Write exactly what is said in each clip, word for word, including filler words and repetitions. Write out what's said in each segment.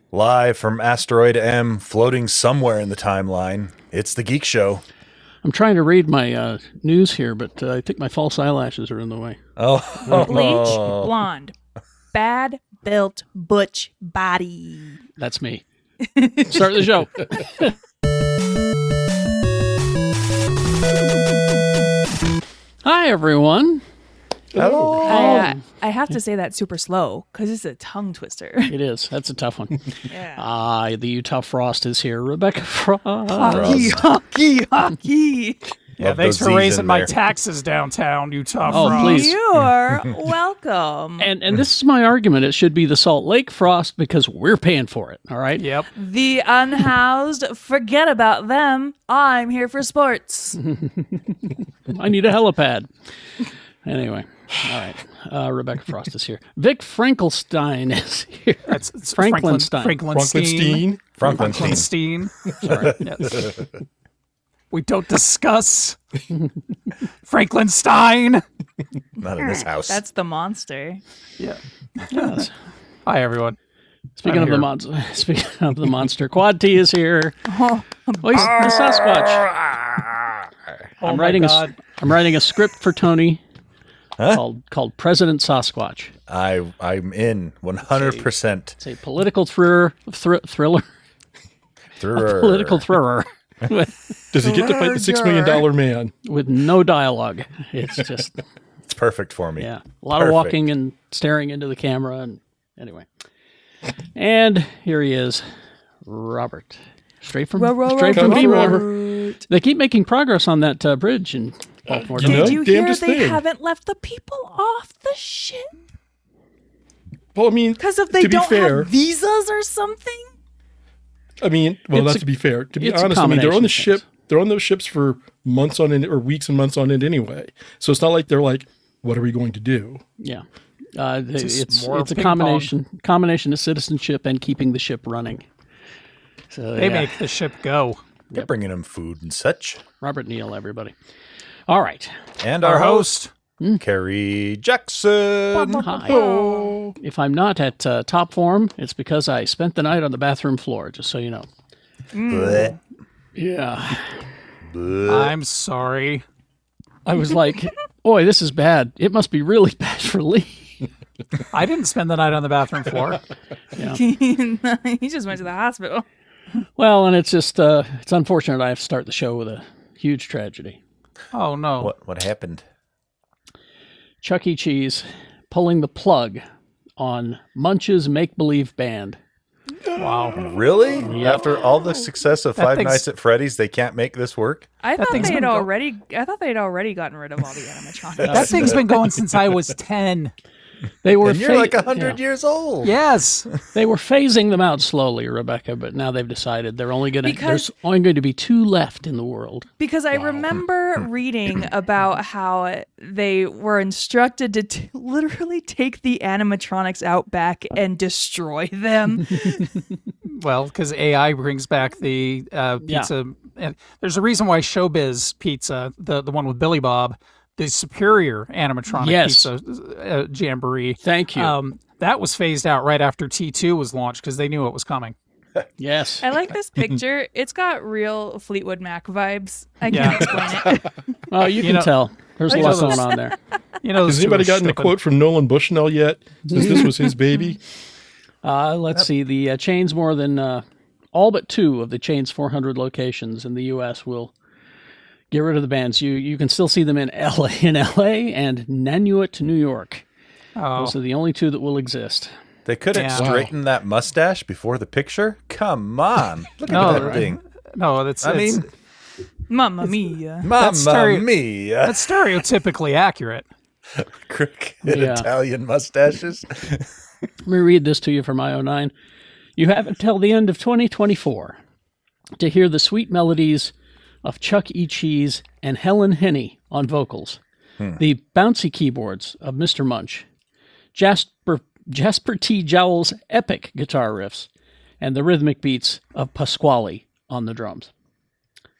Live from Asteroid M, floating somewhere in the timeline, it's The Geek Show. I'm trying to read my uh, news here, but uh, I think my false eyelashes are in the way. Oh. Bleach, blonde, bad built butch body. That's me. Start the show. Hi, everyone. Hello. I, uh, I have to say that super slow because it's a tongue twister. It is. That's a tough one. Yeah. Ah, the Utah Frost is here. Rebecca Frost. Hockey, hockey, hockey. Yeah, Love thanks those for Z's raising in my there. taxes downtown, Utah Oh, Frost. please. You're welcome. And and this is my argument. It should be the Salt Lake Frost because we're paying for it. All right. Yep. The unhoused, forget about them. I'm here for sports. I need a helipad. Anyway, all right. Uh, Rebecca Frost is here. Vic Frankenstein is here. That's it's Franklinstein. Franklin, Frankenstein. Franklinstein. Franklinstein. Sorry. Yes. We don't discuss Franklinstein. Not in this house. That's the monster. Yeah. Yes. Hi, everyone. Speaking I'm of the here. monster, speaking of the monster, Quad T is here. Oh, Oh, he's the Sasquatch. Oh I'm my writing God. a I'm writing a script for Tony Huh? called called President Sasquatch. I, I'm in one hundred percent. It's a political thriller, thr- thriller, Thriller. political thriller Does he get to fight the six million dollar man? with no dialogue. It's just It's perfect for me. yeah, a lot of Perfect. walking and staring into the camera. And anyway, and here he is, Robert, straight from Row, row, straight row, from row, Beemore. row. They keep making progress on that uh, bridge in Baltimore. You don't know, Did you damnedest hear they thing. haven't left the people off the ship? Well, I mean, Because if they to be don't fair, have visas or something? I mean, well, It's that's a- to be fair. To be it's a honest, I mean, they're on combination the of ship. things. They're on those ships for months on end, or weeks and months on end anyway. So it's not like they're like, "What are we going to do?" Yeah. Uh, they- Just it's more it's a ping pong. combination combination of citizenship and keeping the ship running. So They yeah. make the ship go. They're bringing him food and such. Robert Neal, everybody. All right. And our, Our host, host. Carrie Jackson. Hi. If I'm not at uh, top form, it's because I spent the night on the bathroom floor. Just so you know. Blech. Yeah. Blech. I'm sorry. I was like, boy, this is bad. It must be really bad for Lee. I didn't spend the night on the bathroom floor. He just went to the hospital. Well, and it's just uh, it's unfortunate I have to start the show with a huge tragedy. Oh, no. What what happened? Chuck E. Cheese pulling the plug on Munch's Make Believe Band. Wow. Really? Yep. After all the success of That Five thing's- Nights at Freddy's, they can't make this work? I That thought thing's they had been go- already. I thought they had already gotten rid of all the animatronics. That thing's been going since I was ten. They were And you're fa- like one hundred yeah. years old. Yes. They were phasing them out slowly, Rebecca, but now they've decided they're only going to Because- there's only going to be two left in the world. Because I remember reading about how they were instructed to t- literally take the animatronics out back and destroy them. Well, because A I brings back the uh, Yeah. pizza. And there's a reason why Showbiz Pizza, the, the one with Billy Bob, the superior animatronic Yes. pizza uh, jamboree, Thank you. um, that was phased out right after T two was launched because they knew it was coming. Yes. I like this picture. It's got real Fleetwood Mac vibes. I Yeah. can't explain it. Oh, you, can know- tell. There's a You lot know going those- on there. You know, Has those two anybody are gotten a stupid. quote from Nolan Bushnell yet? Since this was his baby. Uh, let's see. The uh, chains more than uh, all but two of the chain's four hundred locations in the U S will get rid of the bands. You you can still see them in L A, in L A and Nanuet, New York. Oh, Those are the only two that will exist. They couldn't Yeah. straighten that mustache before the picture? Come on. Look No, at that right. thing. no, that's I it's- mean, Mamma mia. Mamma stereo- mia. that's stereotypically accurate. Crooked Yeah. Italian mustaches. Let me read this to you from I O nine. You have until the end of twenty twenty-four to hear the sweet melodies of Chuck E. Cheese and Helen Henney on vocals, the bouncy keyboards of Mister Munch, Jasper, Jasper T. Jowell's epic guitar riffs, and the rhythmic beats of Pasquale on the drums.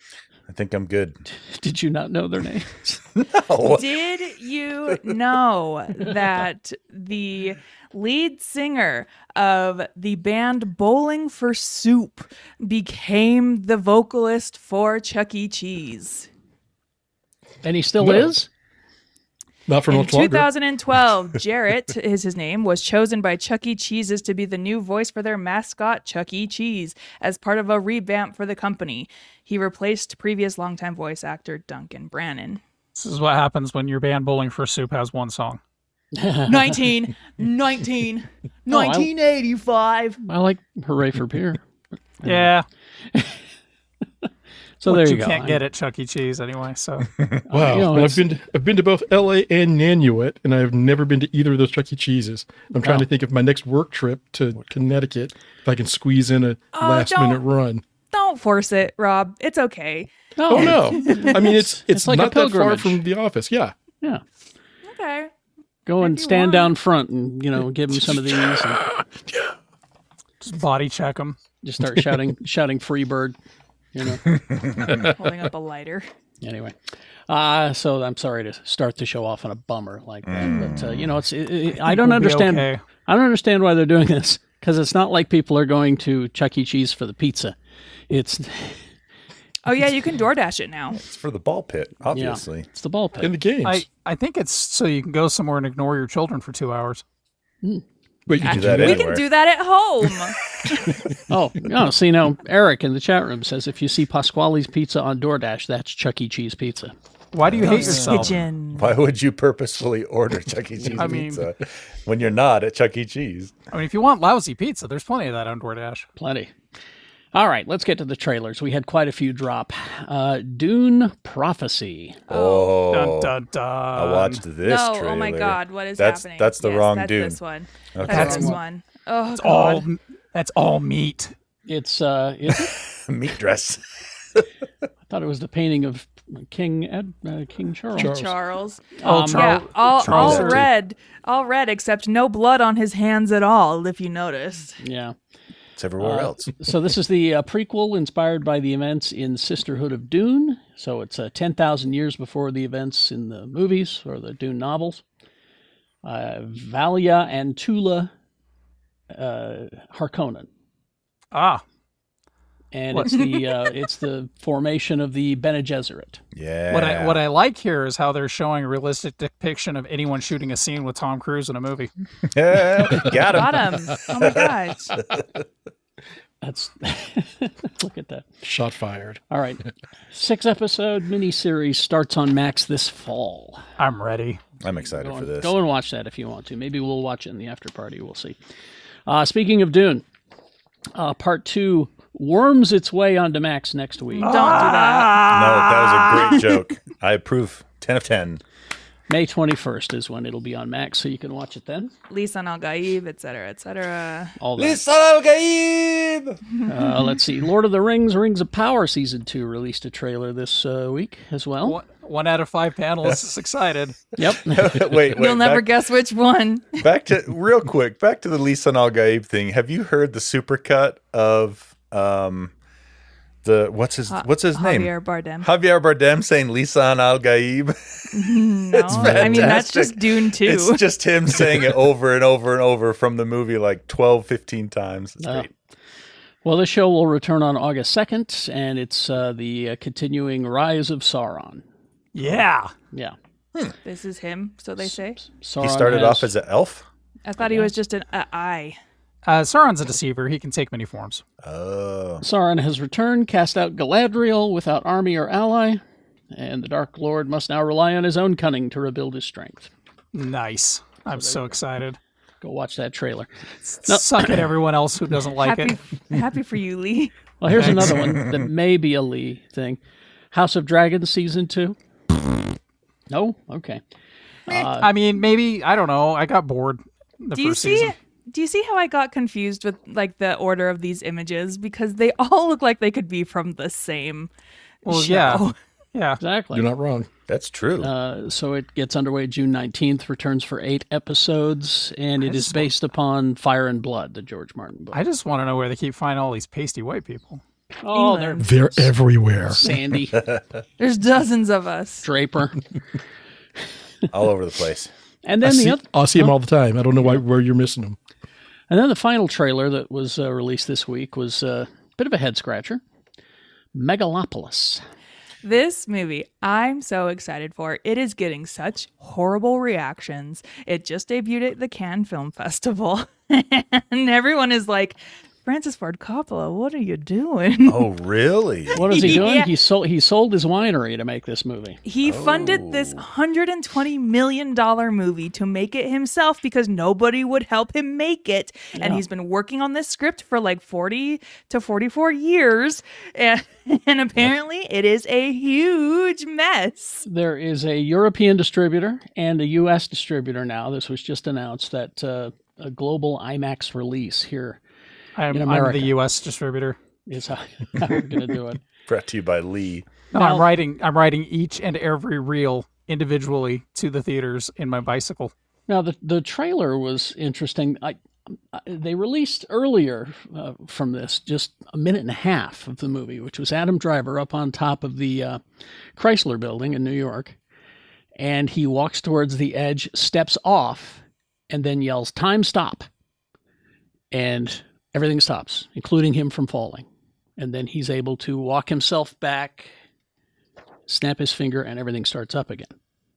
I think I'm good. Did you not know their names? Oh, Did you know that the lead singer of the band Bowling for Soup became the vocalist for Chuck E. Cheese? And he still No. is? Not for In much longer. twenty twelve, Jarrett is his name, was chosen by Chuck E. Cheese's to be the new voice for their mascot, Chuck E. Cheese, as part of a revamp for the company. He replaced previous longtime voice actor Duncan Brannon. This is what happens when your band Bowling for Soup has one song. nineteen, nineteen, nineteen eighty-five. I like Hooray for Beer. Yeah. So Which there you, you go. can't get at Chuck E. Cheese anyway. So Wow. You know, And it's- I've been to, I've been to both L A and Nanuet, and I've never been to either of those Chuck E. Cheeses. I'm trying Wow. to think of my next work trip to Connecticut if I can squeeze in a Oh, last don't- minute run. Don't force it, Rob. It's okay. No. Oh no! I mean, it's it's, It's like a not that far pilgrimage. from the office. Yeah. Yeah. Okay. Go and If you stand want. down front and, you know, give him some of these and just body check them. just start shouting, shouting free bird, you know. Holding up a lighter. Anyway, uh, so I'm sorry to start the show off on a bummer like that, but uh, you know, it's it, it, I don't we'll be understand. okay. I don't understand why they're doing this because it's not like people are going to Chuck E. Cheese for the pizza. It's Oh, yeah, you can DoorDash it now. it's for the ball pit, obviously. yeah, it's the ball pit. In the games. I, I think it's so you can go somewhere and ignore your children for two hours. Wait, you do can that do We anywhere. can do that at home. Oh, no, see now, Eric in the chat room says if you see Pasquale's Pizza on DoorDash, that's Chuck E. Cheese pizza. Why do you hate yourself? Kitchen. Why would you purposefully order Chuck E. Cheese I mean- pizza when you're not at Chuck E. Cheese? I mean, if you want lousy pizza, there's plenty of that on DoorDash. Plenty. All right, let's get to the trailers. We had quite a few drop. Uh, Dune Prophecy. Oh, Dun dun dun. I watched this no, trailer. oh my God, what is that's, happening? That's the Yes, wrong that's Dune. this one. Okay. That's That's this one. Oh, It's God. all that's all meat. It's, uh, it's Meat dress. I thought it was the painting of King Ed, uh, King Charles. Charles. Charles. Oh, Um, Charles. Yeah, all, Charles all Darwin. red. All red, except no blood on his hands at all, if you noticed. Yeah. It's everywhere Uh, else. So this is the uh, prequel inspired by the events in Sisterhood of Dune. So it's uh, ten thousand years before the events in the movies or the Dune novels. Uh, Valia and Tula uh, Harkonnen. Ah, And What? it's the uh, it's the formation of the Bene Gesserit. Yeah. what I what I like here is how they're showing a realistic depiction of anyone shooting a scene with Tom Cruise in a movie. Yeah, got him. Got him. Oh my gosh. That's look at that. Shot fired. All right, six episode miniseries starts on Max this fall. I'm ready. I'm excited Go for and, this. go and watch that if you want to. Maybe we'll watch it in the after party. We'll see. Uh, speaking of Dune, uh, part two worms its way onto Max next week. Don't do that. No, that was a great joke. I approve. ten of ten. May twenty-first is when it'll be on Max, so you can watch it then. Lisan Al Gaib, et cetera, et cetera. All that. Lisa Al-Gaib! Uh, let's see. Lord of the Rings, Rings of Power Season two released a trailer this uh, week as well. One, one out of five panelists is excited. Yep. wait, wait. You'll never back, guess which one. back to, real quick, back to the Lisa Al-Gaib thing. Have you heard the supercut of, um, the, what's his, what's his name? Javier Bardem. Javier Bardem saying Lisa Al-Gaib. No, I mean, that's just fantastic. Dune two. It's just him saying it over and over and over from the movie like twelve, fifteen times. It's Uh, great. Well, the show will return on August second, and it's uh, the uh, continuing Rise of Sauron. Yeah. Yeah. This is him, so they say. Sauron He started has- off as an elf? I thought he was just an uh, eye. Uh, Sauron's a deceiver. He can take many forms. Oh. Sauron has returned, cast out Galadriel without army or ally, and the Dark Lord must now rely on his own cunning to rebuild his strength. Nice. I'm so excited. Go watch that trailer. Suck at everyone else who doesn't like happy, it. happy for you, Lee. Well, here's another one that may be a Lee thing. House of Dragons season two. No, okay. I mean, maybe I don't know. I got bored the Do you first see? season. Do you see how I got confused with like the order of these images because they all look like they could be from the same Well, show. yeah, yeah. Exactly. You're not wrong. That's true. Uh, so it gets underway June nineteenth, returns for eight episodes, and it is just- based upon Fire and Blood, the George Martin book. I just want to know where they keep finding all these pasty white people. Oh, England. They're everywhere. Sandy, There's dozens of us. Draper. All over the place. And I then the see, other, I see them all the time. I don't know why where you're missing them. and then the final trailer that was uh, released this week was uh, a bit of a head scratcher. Megalopolis. This movie, I'm so excited for. It is getting such horrible reactions. It just debuted at the Cannes Film Festival, and everyone is like, Francis Ford Coppola, what are you doing? Oh, really? What is he doing? Yeah. He sold he sold his winery to make this movie. He funded this one hundred twenty million dollars movie to make it himself because nobody would help him make it. And he's been working on this script for like forty to forty-four years. And, and apparently it is a huge mess. There is a European distributor and a U S distributor now. This was just announced that uh, a global IMAX release here I'm, in I'm America the U S distributor. is how, how we're going to do it. Brought to you by Lee. No, Now- I'm writing. I'm writing each and every reel individually to the theaters in my bicycle. Now, the the trailer was interesting. I, I they released earlier uh, from this just a minute and a half of the movie, which was Adam Driver up on top of the uh, Chrysler Building in New York, and he walks towards the edge, steps off, and then yells, "Time, stop!" And everything stops, including him from falling. And then he's able to walk himself back, snap his finger, and everything starts up again.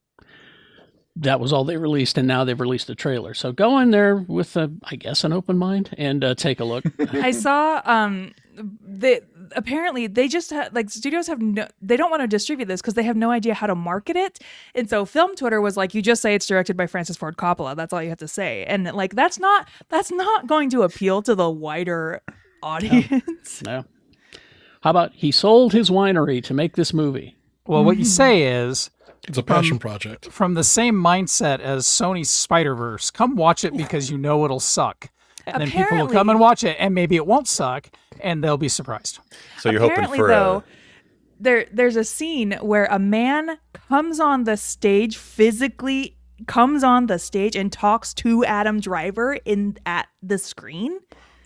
That was all they released, and now they've released a trailer. So go in there with, a, I guess, an open mind and uh, take a look. I saw um they apparently they just ha- like studios have no they don't want to distribute this because they have no idea how to market it. And so Film Twitter was like, you just say it's directed by Francis Ford Coppola. That's all you have to say. And like that's not that's not going to appeal to the wider audience. No. How about he sold his winery to make this movie? Well, what you say is It's a passion project. from the same mindset as Sony's Spider-Verse. Come watch it because you know it'll suck. And then people will come Apparently- and watch it, and maybe it won't suck, and they'll be surprised. So you're hoping Apparently, for though, a, there there's a scene where a man comes on the stage physically comes on the stage and talks to Adam Driver in at the screen.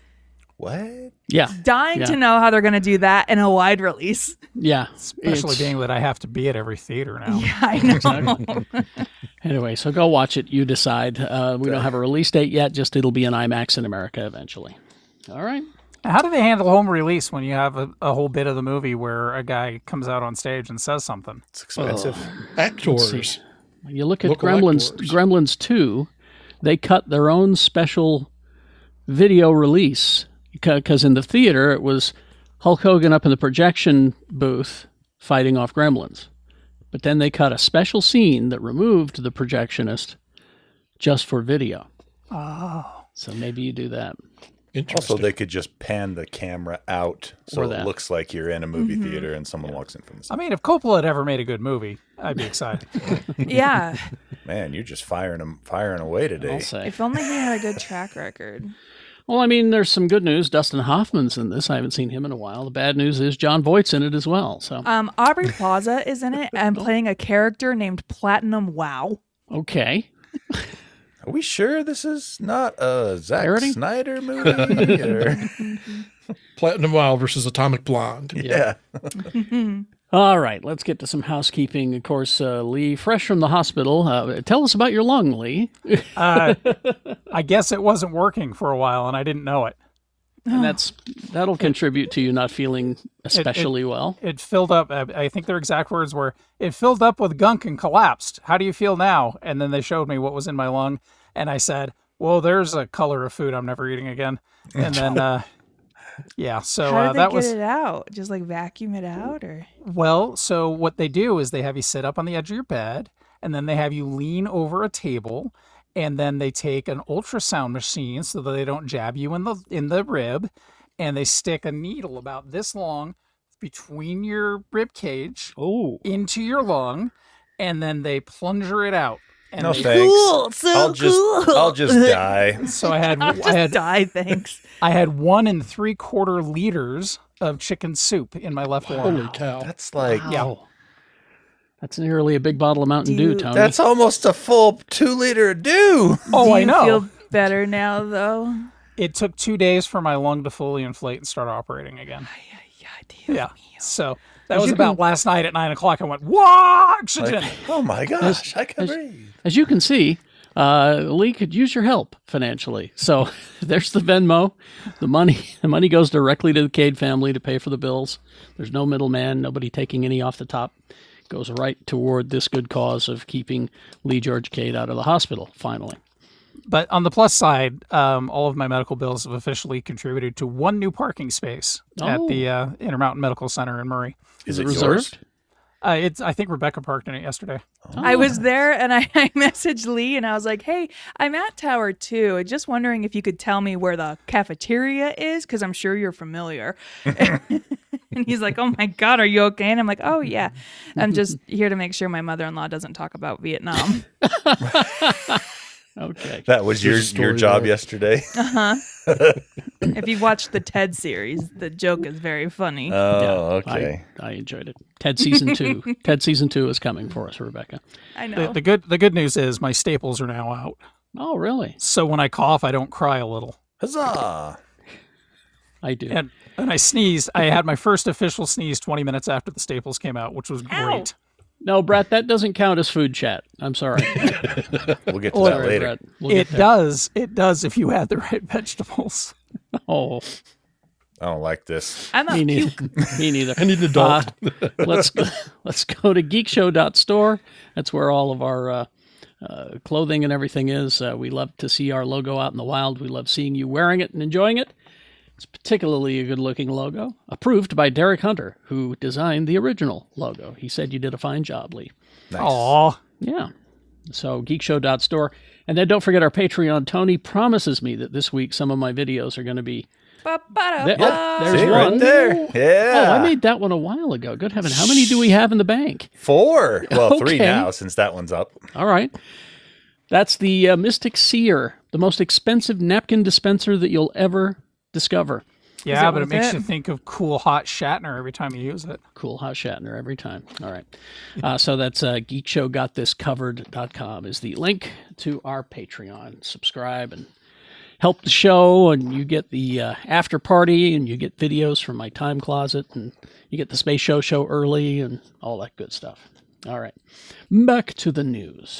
what? Yeah. Dying Yeah. to know how they're going to do that in a wide release. Yeah. Especially It's- being that I have to be at every theater now. Yeah, I know. Anyway, so go watch it. You decide. Uh, we don't have a release date yet, just it'll be an IMAX in America eventually. All right. How do they handle home release when you have a, a whole bit of the movie where a guy comes out on stage and says something? It's expensive. Actors. You look at Local Gremlins, actors. Gremlins two, they cut their own special video release because in the theater it was Hulk Hogan up in the projection booth fighting off Gremlins. But then they cut a special scene that removed the projectionist just for video. Oh. So maybe you do that. Interesting. Also, they could just pan the camera out so Or it that. looks like you're in a movie theater and someone walks in from the I side. mean, if Coppola had ever made a good movie, I'd be excited. Yeah. Man, you're just firing them, firing away today. I'll say. If only he had a good track record. Well, I mean, there's some good news. Dustin Hoffman's in this. I haven't seen him in a while. The bad news is John Voight's in it as well. So, Um, Aubrey Plaza is in it and playing a character named Platinum Wow. okay. Are we sure this is not a Zack Parody? Snyder movie? Or- Platinum Wow versus Atomic Blonde. yeah. All right, let's get to some housekeeping. Of course, uh, Lee, fresh from the hospital. Uh, tell us about your lung, Lee. Uh, I guess it wasn't working for a while, and I didn't know it. And that's that'll contribute to you not feeling especially well. It filled up. I I think their exact words were, "It filled up with gunk and collapsed. How do you feel now?" And then they showed me what was in my lung, and I said, "Well, there's a color of food I'm never eating again." And then, uh, yeah, so How uh, did they that get was it out? Just like vacuum it out, or well. So what they do is they have you sit up on the edge of your bed, and then they have you lean over a table. And then they take an ultrasound machine so that they don't jab you in the in the rib, and they stick a needle about this long between your rib cage Oh, into your lung, and then they plunger it out. And No they- thanks. Cool, so I'll just, cool. I'll just die. So I had I'll I just had die, thanks. I had one and three quarter liters of chicken soup in my left lung. Holy cow. That's like yeah. That's nearly a big bottle of Mountain Dew, Dude, Tony. that's almost a full two liter dew. Oh, Do I you know. feel better now, though? It took two days for my lung to fully inflate and start operating again. Dios Yeah. mío. So that As was you about can- last night at nine o'clock. I went, "Whoa, oxygen!" Like, oh my gosh, I can as- breathe. As you can see, uh, Lee could use your help financially. So there's the Venmo. The money the money goes directly to the Cade family to pay for the bills. There's no middleman, nobody taking any off the top. Goes right toward this good cause of keeping Lee George Cade out of the hospital, finally. But on the plus side, um, all of my medical bills have officially contributed to one new parking space at Oh. the uh, Intermountain Medical Center in Murray. Is it it reserved? yours? Uh, it's I think Rebecca parked in it yesterday. I was there and I, I messaged Lee and I was like, hey, I'm at Tower two. Just wondering if you could tell me where the cafeteria is because I'm sure you're familiar. And he's like, oh my God, are you okay? And I'm like, oh yeah. I'm just here to make sure my mother-in-law doesn't talk about Vietnam. Okay. That was your There's a your story job there. yesterday. If you watched the TED series, the joke is very funny. Oh, okay. I, I enjoyed it. Ted season two. Ted season two is coming for us, Rebecca. I know. The, the good the good news is my staples are now out, Oh, really? so when I cough, I don't cry a little. Huzzah! I do. And and I sneeze. I had my first official sneeze twenty minutes after the staples came out, which was Ow. great. No, Brett, that doesn't count as food chat. I'm sorry. We'll get to Well, that Sorry, later. Brett. We'll get It does. It does if you add the right vegetables. Oh, I don't like this. I'm me a neither. puke. Me neither. I need an adult. Uh, let's go, let's go to geek show dot store. That's where all of our uh, uh, clothing and everything is. Uh, we love to see our logo out in the wild. We love seeing you wearing it and enjoying it. It's particularly a good-looking logo, approved by Derek Hunter, who designed the original logo. He said you did a fine job, Lee. Nice. Aw. Yeah. So geek show dot store. And then don't forget our Patreon. Tony promises me that this week some of my videos are going to be... Ba-ba-da-ba. There- oh, there's See, one. right there. Yeah. Oh, I made that one a while ago. Good heaven. How many do we have in the bank? Four. Well, three Okay. now since that one's up. All right. That's the uh, Mystic Seer, the most expensive napkin dispenser that you'll ever discover. Yeah, it but it worth makes it? you think of cool hot Shatner every time you use it. Cool Hot Shatner every time. All right. Uh, so that's uh, geek show got this covered dot com is the link to our Patreon. Subscribe and help the show, and you get the uh, after party, and you get videos from my time closet, and you get the Space Show show early, and all that good stuff. All right. Back to the news.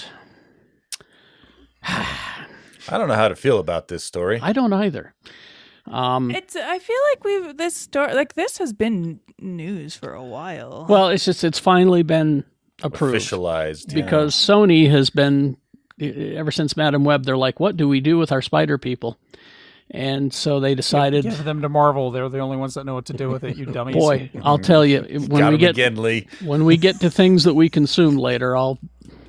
I don't know how to feel about this story. I don't either. Um, It's. I feel like we've this story like this has been news for a while. well, it's just it's finally been approved. Officialized. yeah. Because Sony has been, ever since Madam Web, they're like, what do we do with our spider people? And so they decided, Give them to Marvel. They're the only ones that know what to do with it, you dummies. boy, I'll tell you, when Got we him get again, Lee. when we get to things that we consume later, I'll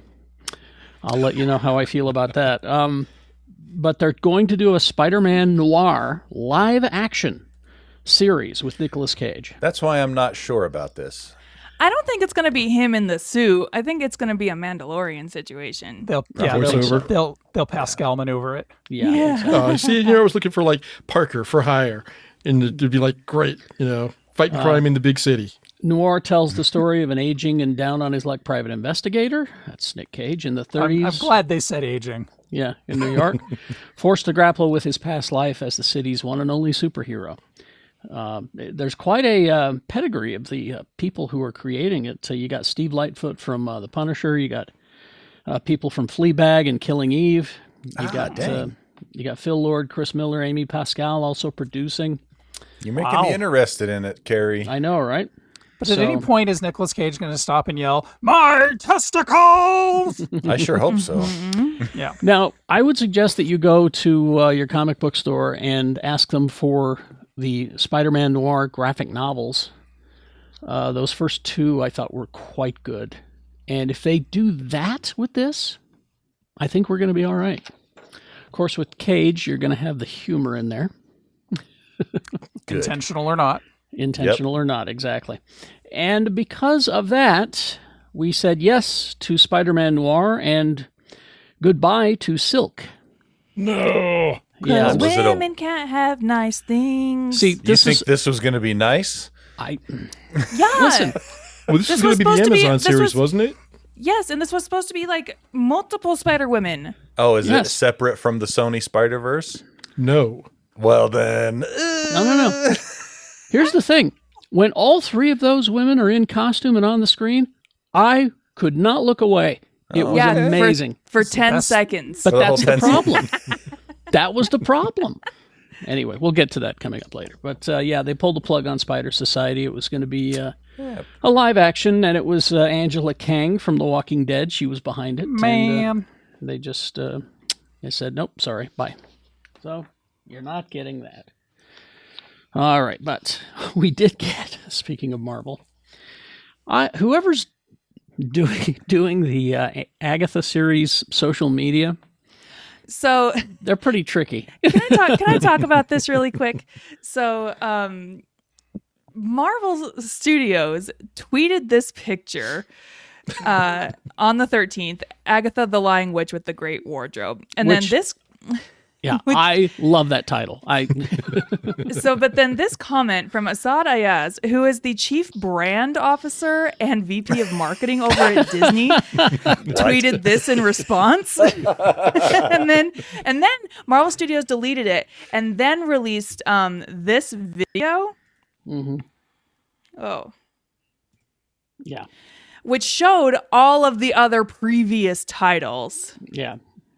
I'll let you know how I feel about that. Um, but they're going to do a Spider-Man noir live action series with Nicolas Cage. That's why I'm not sure about this. I don't think it's going to be him in the suit. I think it's going to be a Mandalorian situation. They'll yeah, they'll, Voiceover. they'll they'll Pascal maneuver it. Yeah. Yeah. exactly. Oh, see, you know, I was looking for like Parker for hire, and it'd be like great, you know, fighting crime in the big city. Noir tells the story of an aging and down on his luck private investigator. That's Nick Cage in the I'm, thirties. I'm glad they said aging. Yeah, in New York, forced to grapple with his past life as the city's one and only superhero. Uh, there's quite a uh, pedigree of the uh, people who are creating it. So you got Steve Lightfoot from uh, The Punisher. You got uh, people from Fleabag and Killing Eve. You Ah, got dang. uh, you got Phil Lord, Chris Miller, Amy Pascal also producing. You're making Wow. me interested in it, Carrie. I know, right? But at So- any point, is Nicolas Cage going to stop and yell, "My testicles"? I sure hope so. Yeah. Now, I would suggest that you go to uh, your comic book store and ask them for the Spider-Man Noir graphic novels. Uh, those first two I thought were quite good. And if they do that with this, I think we're going to be all right. Of course, with Cage, you're going to have the humor in there. Good. Intentional or not. Intentional or not, exactly. And because of that, we said yes to Spider-Man Noir and goodbye to Silk. No. Yeah, Was it a- Women can't have nice things. see, You this think is this was going to be nice? I yeah. listen. Well, this, This is going was to be the supposed to be- Amazon this series, was- wasn't it? Yes, and this was supposed to be like multiple Spider Women. Oh, is it Yes. separate from the Sony Spider Verse? No. Well, then. No, no, no. Here's the thing. when all three of those women are in costume and on the screen, I could not look away. It was Yeah, for- amazing. For ten best- seconds. But For the whole that's the ten problem. That was the problem. Anyway, we'll get to that coming up later. But uh, yeah, they pulled the plug on Spider Society. It was going to be uh, a live action, and it was uh, Angela Kang from The Walking Dead. She was behind it. and, uh, Man. they just uh, they said, nope, sorry, bye. So you're not getting that. All right, but we did get, speaking of Marvel, I, whoever's doing doing the uh, Agatha series social media, So they're pretty tricky. can I talk, can I talk about this really quick? So um, Marvel Studios tweeted this picture uh, on the thirteenth, Agatha the Lying Witch with the Great Wardrobe. And Which- then this... Yeah, I love that title. I So, but then this comment from Asad Ayaz, who is the chief brand officer and V P of marketing over at Disney, tweeted this in response. and then, and then Marvel Studios deleted it and then released um, this video. Mhm. Oh, yeah, which showed all of the other previous titles. yeah.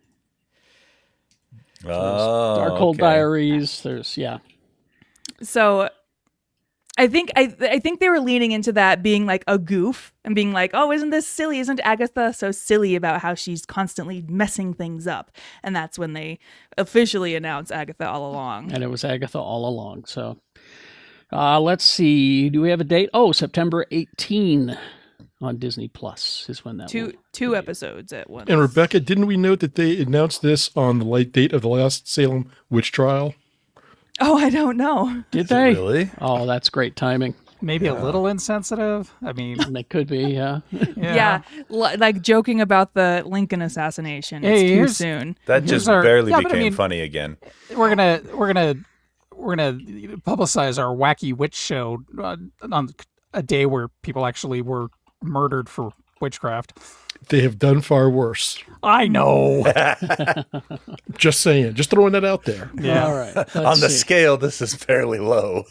Oh, Darkhold okay. Diaries. There's yeah. So I think I I think they were leaning into that being like a goof and being like, oh, isn't this silly? Isn't Agatha so silly about how she's constantly messing things up? And that's when they officially announced Agatha all along. And it was Agatha all along. So uh, let's see. Do we have a date? Oh, September eighteenth on Disney Plus is when that Two will- two episodes at once. And Rebecca, didn't we note that they announced this on the light date of the last Salem witch trial? Oh, I don't know. Did Is it they? really? Oh, that's great timing. Maybe a little insensitive. I mean, And they could be, yeah. yeah. Yeah, li- like joking about the Lincoln assassination. It's Hey, too here's- soon. That Here's just our- barely yeah, but I became mean- funny again. We're gonna we're gonna we're gonna publicize our wacky witch show uh, on a day where people actually were murdered for witchcraft. They have done far worse. I know. Just saying. Just throwing that out there. Yeah. All right. let's On the see. scale, this is fairly low.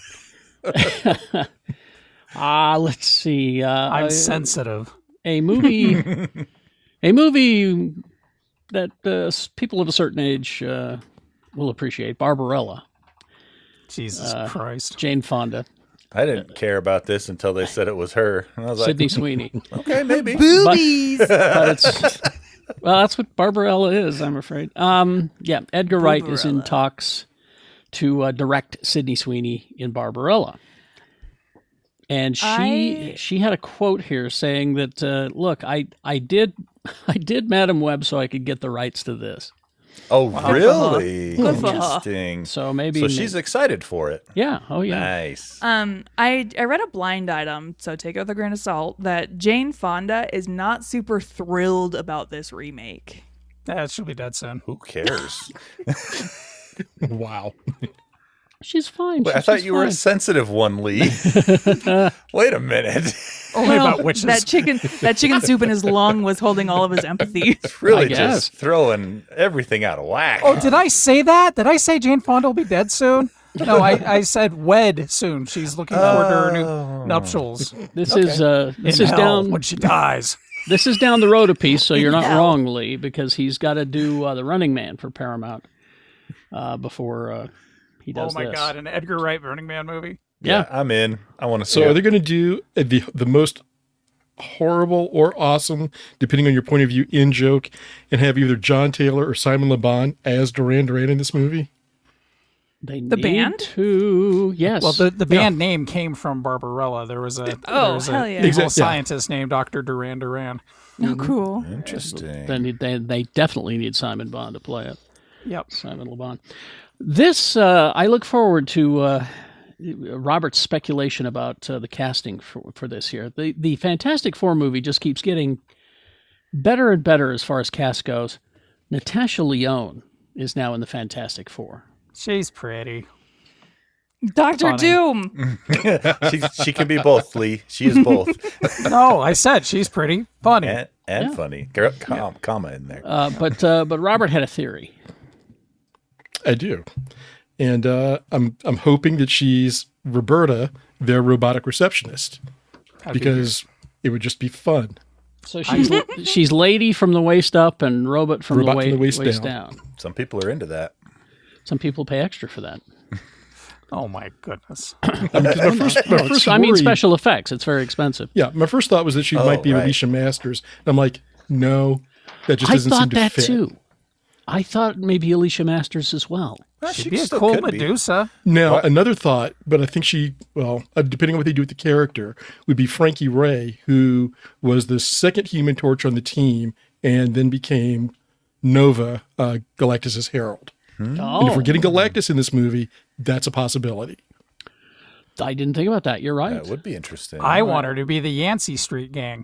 Ah, let's see. Uh, I'm uh, sensitive. a movie, a movie that uh, s- people of a certain age uh, will appreciate. Barbarella, Jesus Uh, Christ. Jane Fonda, I didn't care about this until they said it was her. And I was Sydney like, Sweeney. okay, maybe. Boobies. But it's well, that's what Barbarella is, I'm afraid. Um, yeah, Edgar Wright is in Barbarella. talks to uh, direct Sydney Sweeney in Barbarella, and she I- she had a quote here saying that, uh, "Look, I I did I did Madam Web so I could get the rights to this." Oh, really? Good for her. Interesting. So maybe So she's excited for it. yeah, oh yeah, Nice. Um, I I read a blind item, so take it with a grain of salt, that Jane Fonda is not super thrilled about this remake. Yeah, she'll be dead soon. Who cares? Wow. she's fine. Wait, I She's thought just you were a fine. sensitive one, Lee. Wait a minute. Only Well, about witches. That chicken that chicken soup in his lung was holding all of his empathy. It's really I guess. just throwing everything out of whack. Oh, did I say that? Did I say Jane Fonda will be dead soon? No, I, I said wed soon. She's looking forward to her new nuptials This is uh, this in is hell down when she dies. this is down the road a piece, so you're not hell. wrong, Lee, because he's got to do uh, the Running Man for Paramount uh, before uh, he Oh does my this. god, an Edgar Wright Burning Man movie. Yeah. I'm in. I want to So see are it. they going to do uh, the the most horrible or awesome, depending on your point of view, in joke, and have either John Taylor or Simon Le Bon as Duran Duran in this movie? They The need band? to yes. Well, the, the band name came from Barbarella. There was a, Oh, there was hell a yeah. evil Exact- yeah. scientist named Doctor Duran Duran. Oh, cool. Interesting. then they, they definitely need Simon Bond to play it. Yep. Simon Le Bon. This uh, I look forward to uh, Robert's speculation about uh, the casting for, for this here. The the Fantastic Four movie just keeps getting better and better as far as cast goes. Natasha Lyonne is now in the Fantastic Four. She's pretty. Doctor Funny. Doom. she, she can be both, Lee. She is both. No, I said she's pretty. Funny. and and Yeah. funny. Girl, com, comma in there. Uh, but uh, but Robert had a theory. I do. and uh, I'm I'm hoping that she's Roberta, their robotic receptionist, That'd be because it would just be fun. So she's she's lady from the waist up and robot from, Robot the, wa- from the waist waist down. down. Some people are into that. Some people pay extra for that. Oh my goodness. I mean, 'cause my first, my Well, first I mean, worry- special effects. It's very expensive. Yeah, my first thought was that she Oh, might be right. Alicia Masters. And I'm like, no, that just I doesn't seem thought to that fit. too. I thought maybe Alicia Masters as well. Well, She'd she be a still cool could be. Medusa. Now, What? another thought, but I think she, well, uh, depending on what they do with the character, would be Frankie Ray, who was the second Human Torch on the team and then became Nova, uh, Galactus' herald. And Oh, if we're getting Galactus in this movie, that's a possibility. I didn't think about that. You're right. That would be interesting. I want her to be the Yancey Street Gang.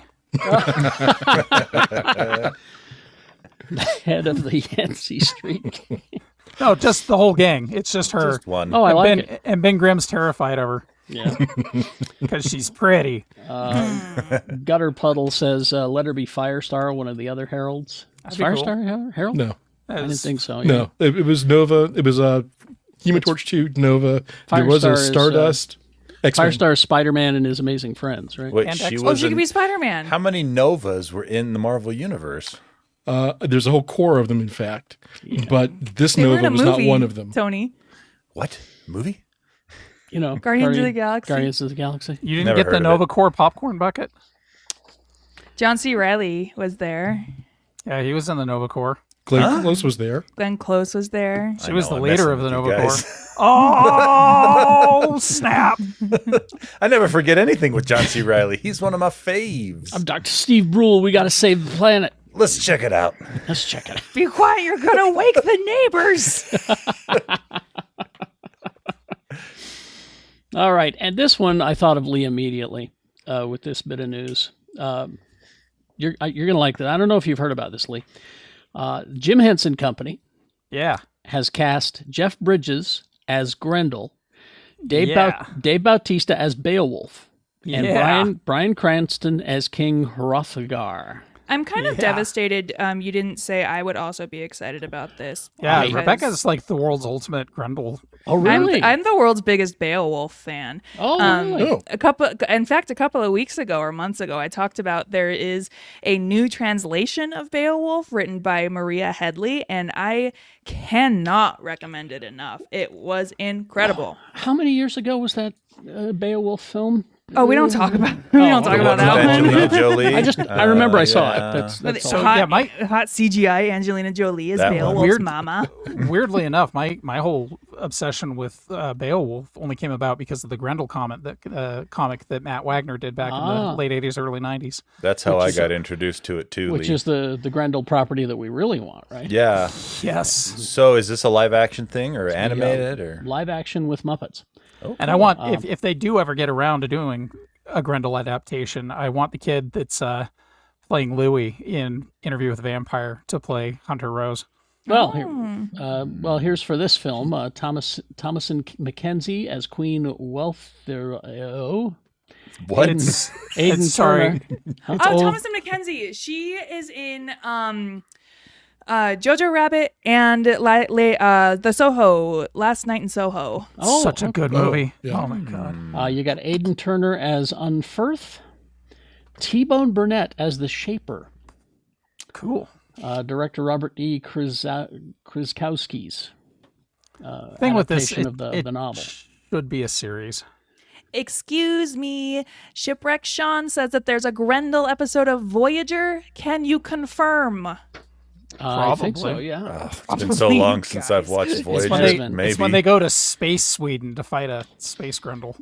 Head of the Yancey Street. No, just the whole gang. It's just her. Just one. Oh, I and like Ben, it. And Ben Grimm's terrified of her Yeah. because she's pretty. Gutter Puddle says, uh, "Let her be Firestar," one of the other heralds. Is That'd be cool. Firestar Her- Herald? No, I didn't think so. yeah. no, it, it was Nova. It was uh, Human Torch two, Nova. there was a Firestar is, uh, Stardust. X-Men. Firestar is Spider-Man and his amazing friends, right? Wait, And she X- Oh, was she in, could be Spider-Man. how many Novas were in the Marvel Universe? Uh, there's a whole core of them, in fact. But this They were in Nova a was movie, not one of them. Tony. What movie? You know, Guardians of Guardian- the Galaxy. Guardians of the Galaxy. You didn't Never get heard the of Nova it. Core popcorn bucket? John C. Riley was there. Yeah, he was in the Nova Core. Glenn Close was there. Glenn Close was there. She I was know, the I'm leader messing of the with you Nova Core. guys. Oh, snap. I never forget anything with John C. Riley. He's one of my faves. I'm Doctor Steve Brule. We got to save the planet. Let's check it out. Let's check it. Be quiet, you're gonna wake the neighbors. All right, and this one I thought of Lee immediately uh, with this bit of news. Um, you're uh, you're gonna like that. I don't know if you've heard about this, Lee. Uh, Jim Henson Company Yeah. has cast Jeff Bridges as Grendel, Dave, Yeah. Baut- Dave Bautista as Beowulf, and Yeah. Brian Brian Cranston as King Hrothgar. I'm kind of Yeah. devastated. Um, you didn't say I would also be excited about this. Yeah, because Rebecca's like the world's ultimate Grendel. Oh, I'm, really? I'm the world's biggest Beowulf fan. oh, Um, really? Oh. A couple, in fact, a couple of weeks ago or months ago, I talked about there is a new translation of Beowulf written by Maria Headley, and I cannot recommend it enough. It was incredible. How many years ago was that uh, Beowulf film? Oh, we don't talk about we don't talk The about one with that one. Angelina Jolie. I just I remember Uh, I saw yeah. it. That's, But that's it's all. So, hot, yeah, my- hot C G I Angelina Jolie is That one. Beowulf's Weird. mama. Weirdly enough, my, my whole obsession with uh, Beowulf only came about because of the Grendel comic that uh, comic that Matt Wagner did back in Ah. the late eighties, early nineties. That's how Which I is- got introduced to it too. Which Lee. is the the Grendel property that we really want, right? yeah. Yes. So is this a live action thing or animated or? Live action with Muppets. Oh, And I want, if, if they do ever get around to doing a Grendel adaptation, I want the kid that's uh, playing Louis in Interview with a Vampire to play Hunter Rose. Well, here, uh, well, here's for this film: uh, Thomas Thomason Mackenzie as Queen Wealthero. what? It's, Aiden it's sorry. Turner. It's Oh, old. Thomason Mackenzie. She is in um, uh, Jojo Rabbit and La- La- uh, the Soho Last Night in Soho. Oh, Such a good Oh, movie. yeah. Oh my god. Uh, you got Aiden Turner as Unferth, T-Bone Burnett as the Shaper, Cool. uh, director Robert E. Krza- Krzyzkowski's Thing with this, adaptation it, of the, it the novel. should be a series. Excuse me, Shipwreck Sean says that there's a Grendel episode of Voyager. Can you confirm? Uh, I think so. Probably. Yeah. It's been so long since I've watched It's Voyager. when they- Maybe. It's when they go to space Sweden to fight a space Grendel.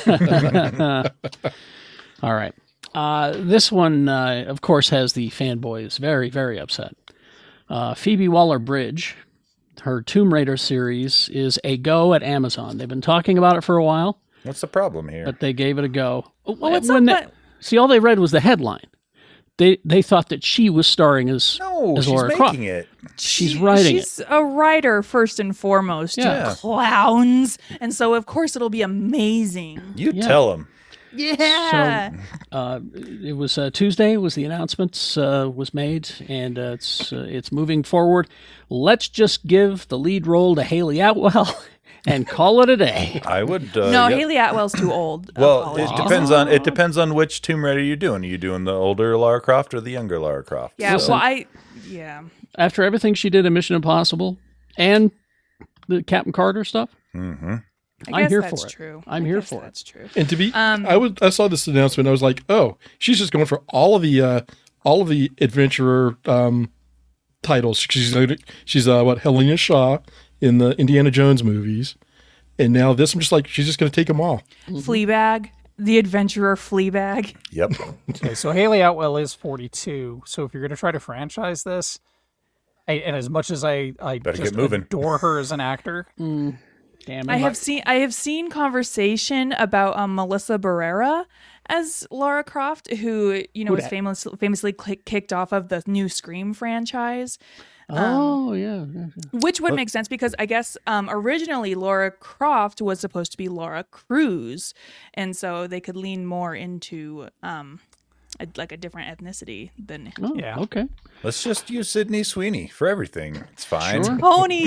All right. Uh, this one, uh, of course, has the fanboys very, very upset. Uh, Phoebe Waller-Bridge, her Tomb Raider series, is a go at Amazon. They've been talking about it for a while, What's the problem here? but they gave it a go. Well, it's When not they- that- see, all they read was the headline. They they thought that she was starring as no, as she's Laura making Croft. it. She's She- writing She's a writer first and foremost. you Yeah. clowns, and so of course it'll be amazing. You Yeah. tell him. Yeah. Uh, it was uh, Tuesday. Was the announcements uh, was made, and uh, it's uh, it's moving forward. Let's just give the lead role to Haley Atwell and call it a day. I would. Uh, no, yep. Haley Atwell's too old. Well, it Apologies. depends on it depends on which Tomb Raider you're doing. Are you doing the older Lara Croft or the younger Lara Croft? Yeah, So- well, I yeah. After everything she did in Mission Impossible and the Captain Carter stuff, Mhm. I I'm guess here that's for it. true. I'm I here guess for it. That's true. And to be, Um, I was I saw this announcement. I was like, oh, she's just going for all of the uh, all of the adventurer um, titles. She's she's uh, what Helena Shaw in the Indiana Jones movies, and now this. I'm just like, she's just going to take them all. Fleabag, the adventurer Fleabag. Yep. Okay, so Haley Atwell is forty-two. So if you're going to try to franchise this, I, and as much as I, I Better just get moving. adore her as an actor, damn it. I have seen I have seen conversation about um, Melissa Barrera as Lara Croft, who you know Who was dat? famous, famously cl- kicked off of the new Scream franchise, oh, yeah, yeah, yeah. which would make sense because I guess um, originally Lara Croft was supposed to be Laura Cruz, and so they could lean more into um, a, like a different ethnicity than Oh, Yeah. okay. Let's just use Sydney Sweeney for everything. It's fine. Sure. Pony.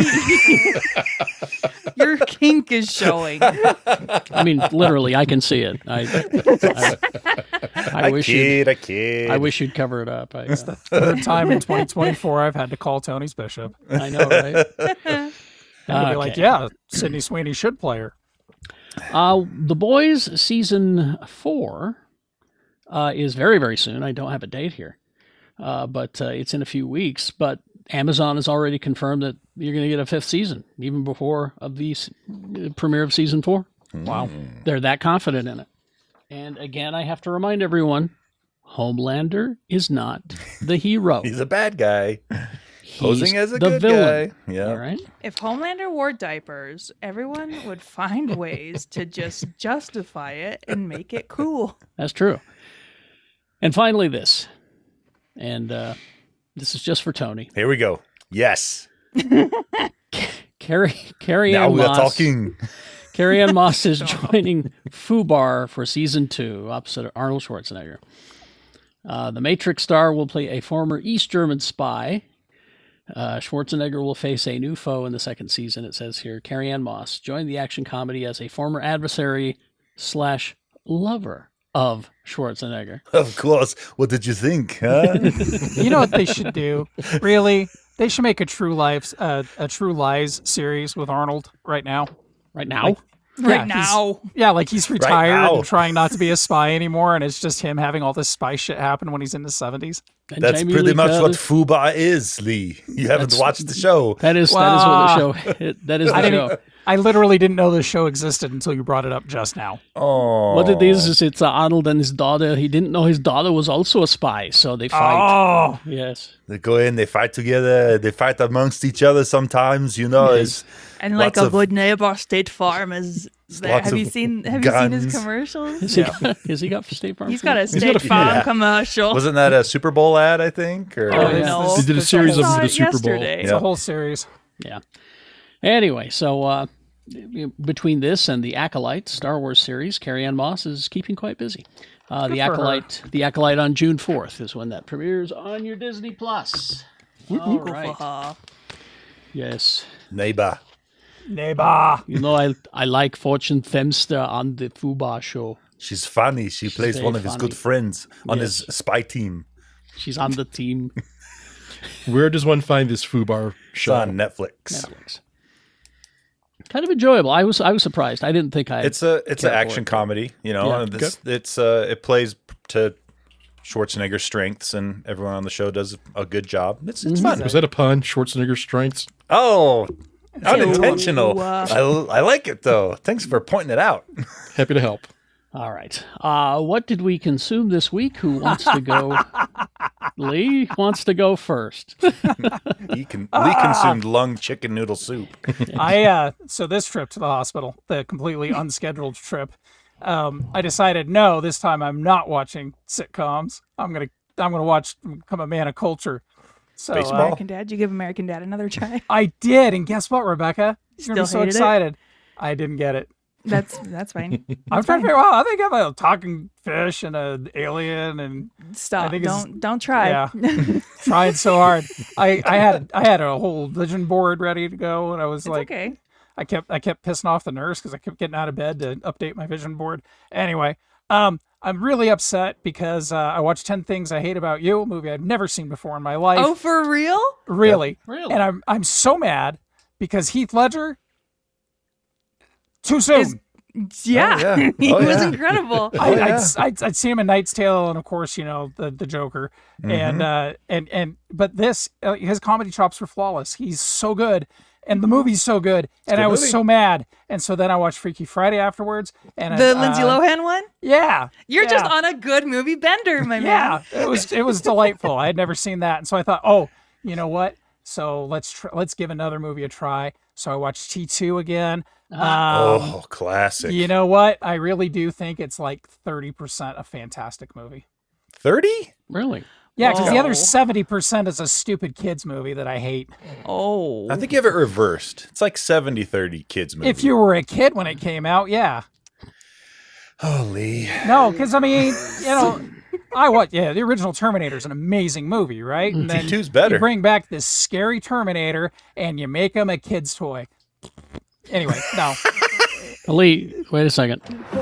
Your kink is showing. I mean, literally, I can see it. I, I, I I wish you'd, kid, I kid. I wish you'd cover it up. I, uh, third time in twenty twenty-four I've had to call Tony's Bishop. I know, right? And he'll be like, Okay. yeah, Sydney Sweeney should play her. Uh, The Boys season four uh, is very, very soon. I don't have a date here, uh, but uh, it's in a few weeks. But Amazon has already confirmed that you're going to get a fifth season, even before of the s- premiere of season four. Wow, they're that confident in it. And again, I have to remind everyone, Homelander is not the hero. He's a bad guy. He's Posing as a the good villain. guy. Yeah. All right. If Homelander wore diapers, everyone would find ways to just justify it and make it cool. That's true. And finally, this, and uh, this is just for Tony. Here we go. Yes. Carrie Carrie Now Ann we are Moss. talking. Carrie Ann Moss is joining FUBAR for season two, opposite Arnold Schwarzenegger. Uh, the Matrix star will play a former East German spy. Uh, Schwarzenegger will face a new foe in the second season. It says here, Carrie Ann Moss joined the action comedy as a former adversary slash lover of Schwarzenegger. Of course. What did you think? Huh? You know what they should do? Really? They should make a True Lives, uh, a True Lies series with Arnold right now. Right now, Like- Right Yeah, he's- now. Yeah, like he's retired now. and trying not to be a spy anymore, and it's just him having all this spy shit happen when he's in his seventies. And That's Jamie pretty Lee much what Curtis- FUBAR is, Lee. You haven't That's- watched the show. that is. That is what the show. It, that is the I show. didn't. I literally didn't know this show existed until you brought it up just now. Oh. What it is is it's uh, Arnold and his daughter. He didn't know his daughter was also a spy, so they fight. Oh, Yes. They go in, they fight together, they fight amongst each other sometimes, you know. Yes. It's And like Lots a of- good neighbor, State Farm is there. Lots Have you of seen Have you seen his guns. commercials? Has he, got, has he got State Farm? He's got a got State a few. Farm Yeah. commercial. Wasn't that a Super Bowl ad, I think? Or Oh, yeah. no. They did a There's series a of Saw them for the it Super Bowl. yesterday. it's Yeah. a whole series. Yeah. Anyway, so uh, between this and the Acolyte Star Wars series, Carrie Ann Moss is keeping quite busy. Uh, the for her. Acolyte, the Acolyte on June fourth is when that premieres on your Disney Plus. All right. Uh, Yes. Neighbor. Neighbor. You know, I I like Fortune Femster on the FUBAR show. She's funny. She plays very one of his funny. good friends on Yes. his spy team. She's on the team. Where does one find this FUBAR It's show? on Netflix. Netflix. Kind of enjoyable. I was I was surprised. I didn't think I. It's a it's an care for action it. comedy, you know. Yeah. and this, it's uh it plays to Schwarzenegger's strengths, and everyone on the show does a good job. It's it's fun. Was that a pun? Schwarzenegger's strengths? Oh, unintentional. Ooh, uh. I I like it though. Thanks for pointing it out. Happy to help. All right. Uh, what did we consume this week? Who wants to go? Lee wants to go first. He can Lee consumed lung chicken noodle soup. I uh so this trip to the hospital, the completely unscheduled trip, um, I decided no, this time I'm not watching sitcoms. I'm gonna I'm gonna watch become a man of culture. So uh, Baseball? American Dad, you give American Dad another try. I did, and guess what, Rebecca? You're gonna be Still so hated it? excited. I didn't get it. That's that's fine. I'm trying to figure out. I think I have a talking fish and an alien, and Stop. I think it's- Don't don't try. yeah, trying so hard. I I had I had a whole vision board ready to go, and I was It's like, okay. I kept I kept pissing off the nurse because I kept getting out of bed to update my vision board. Anyway, um, I'm really upset because uh, I watched ten Things I Hate About You, a movie I've never seen before in my life. Oh, for real? Really, Really? and I'm I'm so mad because Heath Ledger too soon. Is- Yeah, Oh, yeah. he Oh, was yeah. incredible. I, yeah. I'd, I'd, I'd seen him in Knight's Tale, and of course, you know the the Joker, and uh, and and but this uh, his comedy chops were flawless. He's so good, and the movie's so good, and good I was movie. so mad, and so then I watched Freaky Friday afterwards, and The uh, Lindsay Lohan one? yeah, You're yeah, just on a good movie bender, my yeah, man. it was it was delightful. I had never seen that, and so I thought, oh, you know what? So let's tr- let's give another movie a try. So I watched T two again. Um, Oh, classic. You know what? I really do think it's like thirty percent a fantastic movie. thirty? Really? Yeah, because the Whoa. other seventy percent is a stupid kids movie that I hate. Oh. I think you have it reversed. It's like seventy thirty kids movie. If you were a kid when it came out, yeah. Holy. No, because I mean, you know, I what? Yeah, the original Terminator is an amazing movie, right? And then T two's better. you bring back this scary Terminator and you make him a kid's toy. Anyway, no. Lee, wait a second.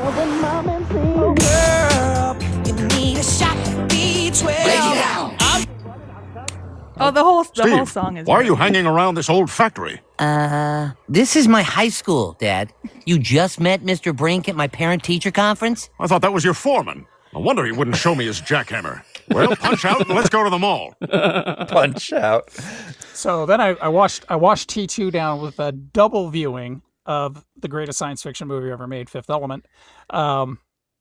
Oh, the whole the Steve, whole song is. why are you hanging around this old factory? Uh, this is my high school, Dad. You just met Mister Brink at my parent-teacher conference? I thought that was your foreman. No wonder he wouldn't show me his jackhammer. Well, punch out and let's go to the mall. Punch out. So then I, I watched I watched T two down with a double viewing of the greatest science fiction movie ever made, Fifth Element. Um,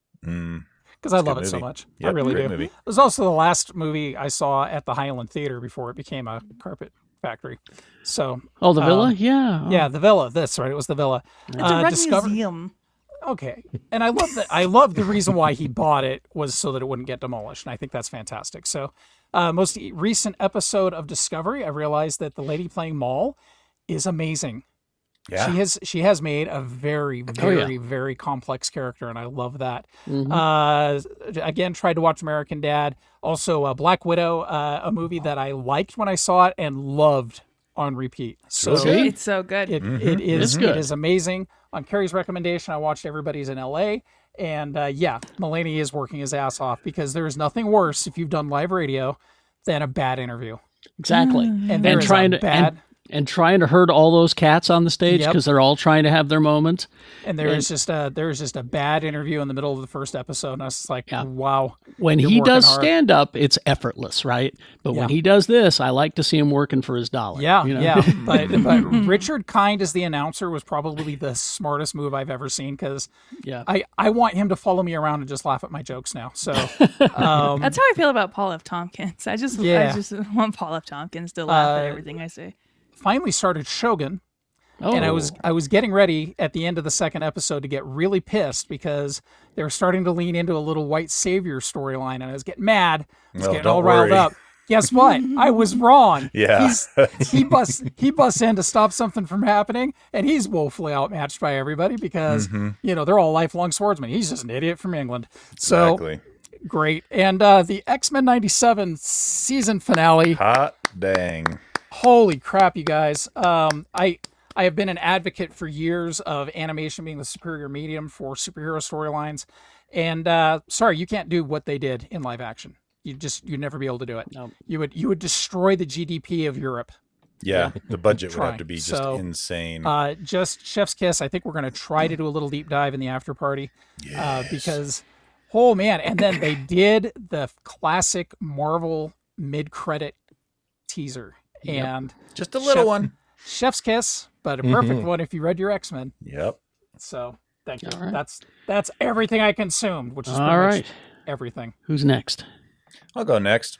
Mm. because I It's a love good it so movie. much. I Yep, really great do. movie. It was also the last movie I saw at the Highland Theater before it became a carpet factory. So Oh, the Villa? Um, yeah. Oh. yeah, the Villa. That's right. It was the Villa. It's a red museum. Okay, and I love that. I love the reason why he bought it was so that it wouldn't get demolished, and I think that's fantastic. So, uh, most recent episode of Discovery, I realized that the lady playing Maul is amazing. Yeah. She has she has made a very Oh, very yeah. very complex character, and I love that. Mhm. Uh, again, tried to watch American Dad. Also, uh, Black Widow, uh, a movie that I liked when I saw it and loved on repeat. So See? It's so good. it, Mhm. it is It's good. it is amazing. On Carrie's recommendation, I watched Everybody's in L A, and uh, yeah, Mulaney is working his ass off because there is nothing worse if you've done live radio than a bad interview. Exactly. And there And is trying a to bad. and, and trying to herd all those cats on the stage Yep. because they're all trying to have their moment. And there And- is just a there is just a bad interview in the middle of the first episode, and I was just like, Yeah. wow. When You're he working does hard. stand up, it's effortless, right? But when Yeah. he does this, I like to see him working for his dollar. Yeah, you know? yeah. But, but Richard Kind as the announcer was probably the smartest move I've ever seen because yeah. I, I want him to follow me around and just laugh at my jokes now. So um, That's how I feel about Paul F. Tompkins. I just, Yeah. I just want Paul F. Tompkins to laugh at Uh, everything I say. finally started Shogun. Oh, And I was I was getting ready at the end of the second episode to get really pissed because they were starting to lean into a little white savior storyline, and I was getting mad. I was Oh, getting don't all riled worry. up. Guess what? I was wrong. Yeah. He's, he busts he busts in to stop something from happening, and he's woefully outmatched by everybody because Mm-hmm. you know they're all lifelong swordsmen. He's just an idiot from England. So Exactly. great. And uh, the X-Men ninety-seven season finale. Hot dang. Holy crap, you guys. Um, I I have been an advocate for years of animation being the superior medium for superhero storylines. And uh, sorry, you can't do what they did in live action. You just you'd never be able to do it. No. You would you would destroy the G D P of Europe. Yeah. The budget would Trying. have to be just So, insane. Uh, just chef's kiss. I think we're going to try to do a little deep dive in the after party uh, because, oh man! And then they did the classic Marvel mid credit teaser and just a little Chef- one. chef's kiss, but a perfect one if you read your X-Men. Yep. So thank you. All right. That's that's everything I consumed, which is All pretty much right. everything. Who's next? I'll go next.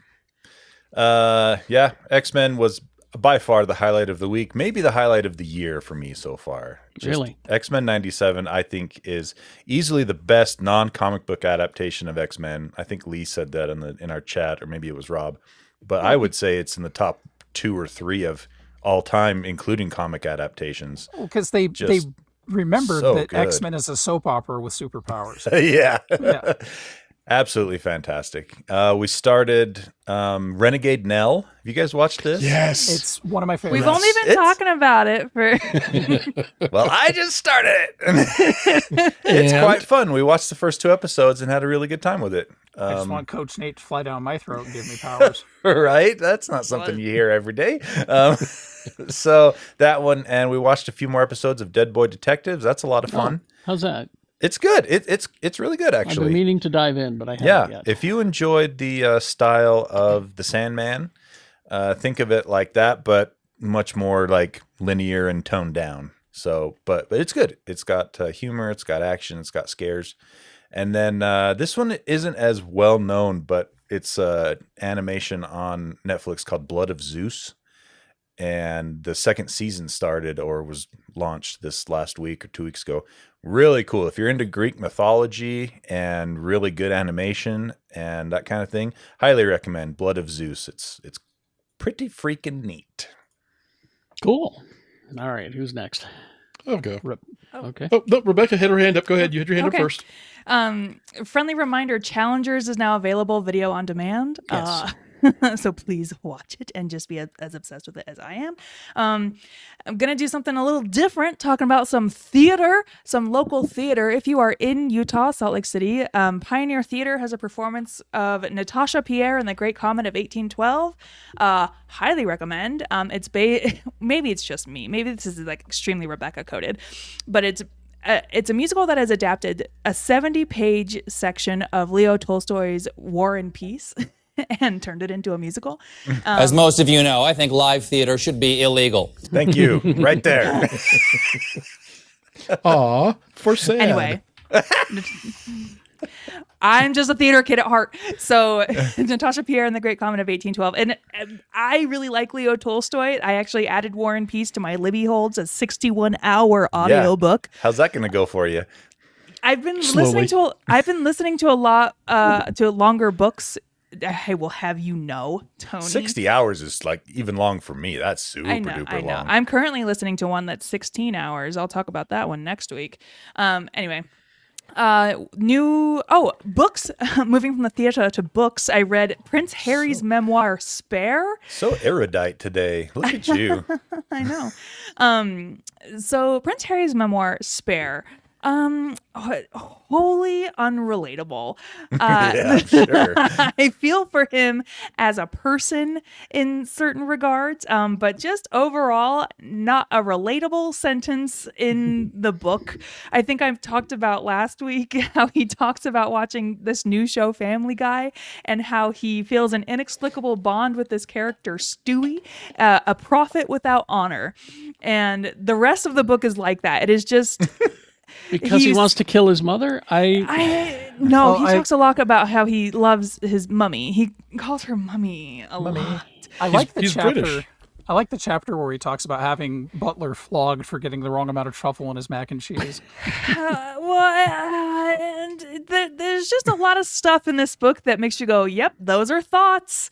Uh, yeah, X-Men was by far the highlight of the week, maybe the highlight of the year for me so far. Just Really? X-Men ninety-seven, I think, is easily the best non-comic book adaptation of X-Men. I think Lee said that in the in our chat, or maybe it was Rob. But I would say it's in the top two or three of all time, including comic adaptations. Because they Just they remembered so that good. X-Men is a soap opera with superpowers. yeah. Yeah. Absolutely fantastic. Uh, we started um, Renegade Nell. Have you guys watched this? Yes. It's one of my favorites. We've only been It's- talking about it for. Well, I just started it. It's And- quite fun. We watched the first two episodes and had a really good time with it. I just Um, want Coach Nate to fly down my throat and give me powers. right? That's not something you hear every day. Um, so that one, and we watched a few more episodes of Dead Boy Detectives. That's a lot of fun. How's that? It's good. It, it's it's really good, I've actually. been meaning to dive in, but I haven't Yeah, yet. if you enjoyed the uh, style of The Sandman, uh, think of it like that, but much more like linear and toned down. So, but but it's good. It's got uh, humor, it's got action, it's got scares, and then uh, this one isn't as well known, but it's uh, animation on Netflix called Blood of Zeus, and the second season started or was launched this last week or two weeks ago. Really cool. If you're into Greek mythology and really good animation and that kind of thing, highly recommend Blood of Zeus. It's it's pretty freaking neat. Cool. All right, who's next? I'll go. Okay. Oh, no, Rebecca had her hand up. Go ahead. You had your hand Okay. up first. Um, friendly reminder: Challengers is now available video on demand. Yes. Uh, so please watch it and just be as, as obsessed with it as I am. Um, I'm gonna do something a little different, talking about some theater, some local theater. If you are in Utah, Salt Lake City, um, Pioneer Theater has a performance of Natasha Pierre and the Great Comet of eighteen twelve. Uh, highly recommend. Um, it's ba- maybe it's just me. Maybe this is like extremely Rebecca coded, but it's. Uh, it's a musical that has adapted a seventy-page section of Leo Tolstoy's War and Peace and turned it into a musical. Um, As most of you know, I think live theater should be illegal. Thank you. Right there. Aw, for sad. anyway, I'm just a theater kid at heart. So Natasha Pierre and the Great Comet of eighteen twelve. And um, I really like Leo Tolstoy. I actually added War and Peace to my Libby Holds, a sixty-one hour audiobook. How's that going to go for you? I've been Slowly. listening to a, I've been listening to a lot uh to longer books. I will have you know, Tony. sixty hours is like even long for me. That's super I know, duper I know. long. I'm currently listening to one that's sixteen hours. I'll talk about that one next week. Um, anyway, uh, new oh books. Moving from the theater to books, I read Prince Harry's memoir Spare. So erudite today. Look at you. I know. Um, so Prince Harry's memoir Spare. Um, wh- wholly unrelatable. Uh, Yeah, sure. I feel for him as a person in certain regards, um, but just overall, not a relatable sentence in the book. I think I've talked about last week how he talks about watching this new show, Family Guy, and how he feels an inexplicable bond with this character, Stewie, uh, a prophet without honor. And the rest of the book is like that. It is just. Because he He's- wants to kill his mother? I, I no, Well, he I- talks a lot about how he loves his mummy. He calls her mummy a lot. I like the he's chapter. British. I like the chapter where he talks about having Butler flogged for getting the wrong amount of truffle in his mac and cheese. Uh, well, uh, and there, there's just a lot of stuff in this book that makes you go, "Yep, those are thoughts."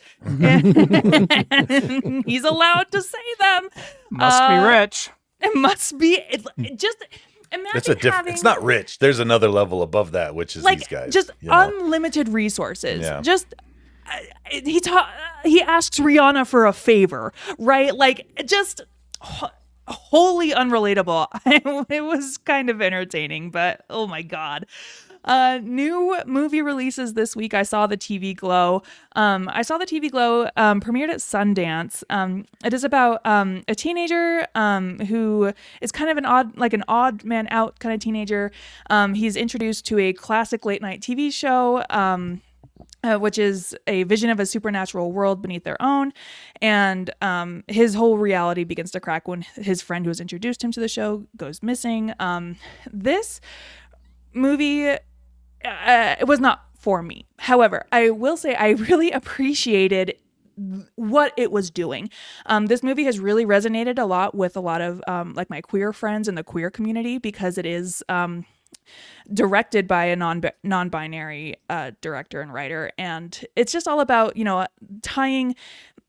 And he's allowed to say them. Must be Uh, rich. It must be it, it just imagine It's a different. having, It's not rich. There's another level above that, which is like these guys. just you know? unlimited resources. Yeah. Just uh, he ta- he asks Rihanna for a favor, right? Like just wh- wholly unrelatable. It was kind of entertaining, but oh my god. Uh, new movie releases this week. I saw the T V Glow. Um, I saw the T V Glow um, premiered at Sundance. Um, it is about um, a teenager um, who is kind of an odd, like an odd man out kind of teenager. Um, he's introduced to a classic late night T V show. Um, Uh, which is a vision of a supernatural world beneath their own. And um, his whole reality begins to crack when his friend who has introduced him to the show goes missing. Um, this movie, uh, it was not for me. However, I will say I really appreciated what it was doing. Um, this movie has really resonated a lot with a lot of um, like my queer friends in the queer community because it is... Um, directed by a non non-binary uh, director and writer, and it's just all about, you know, tying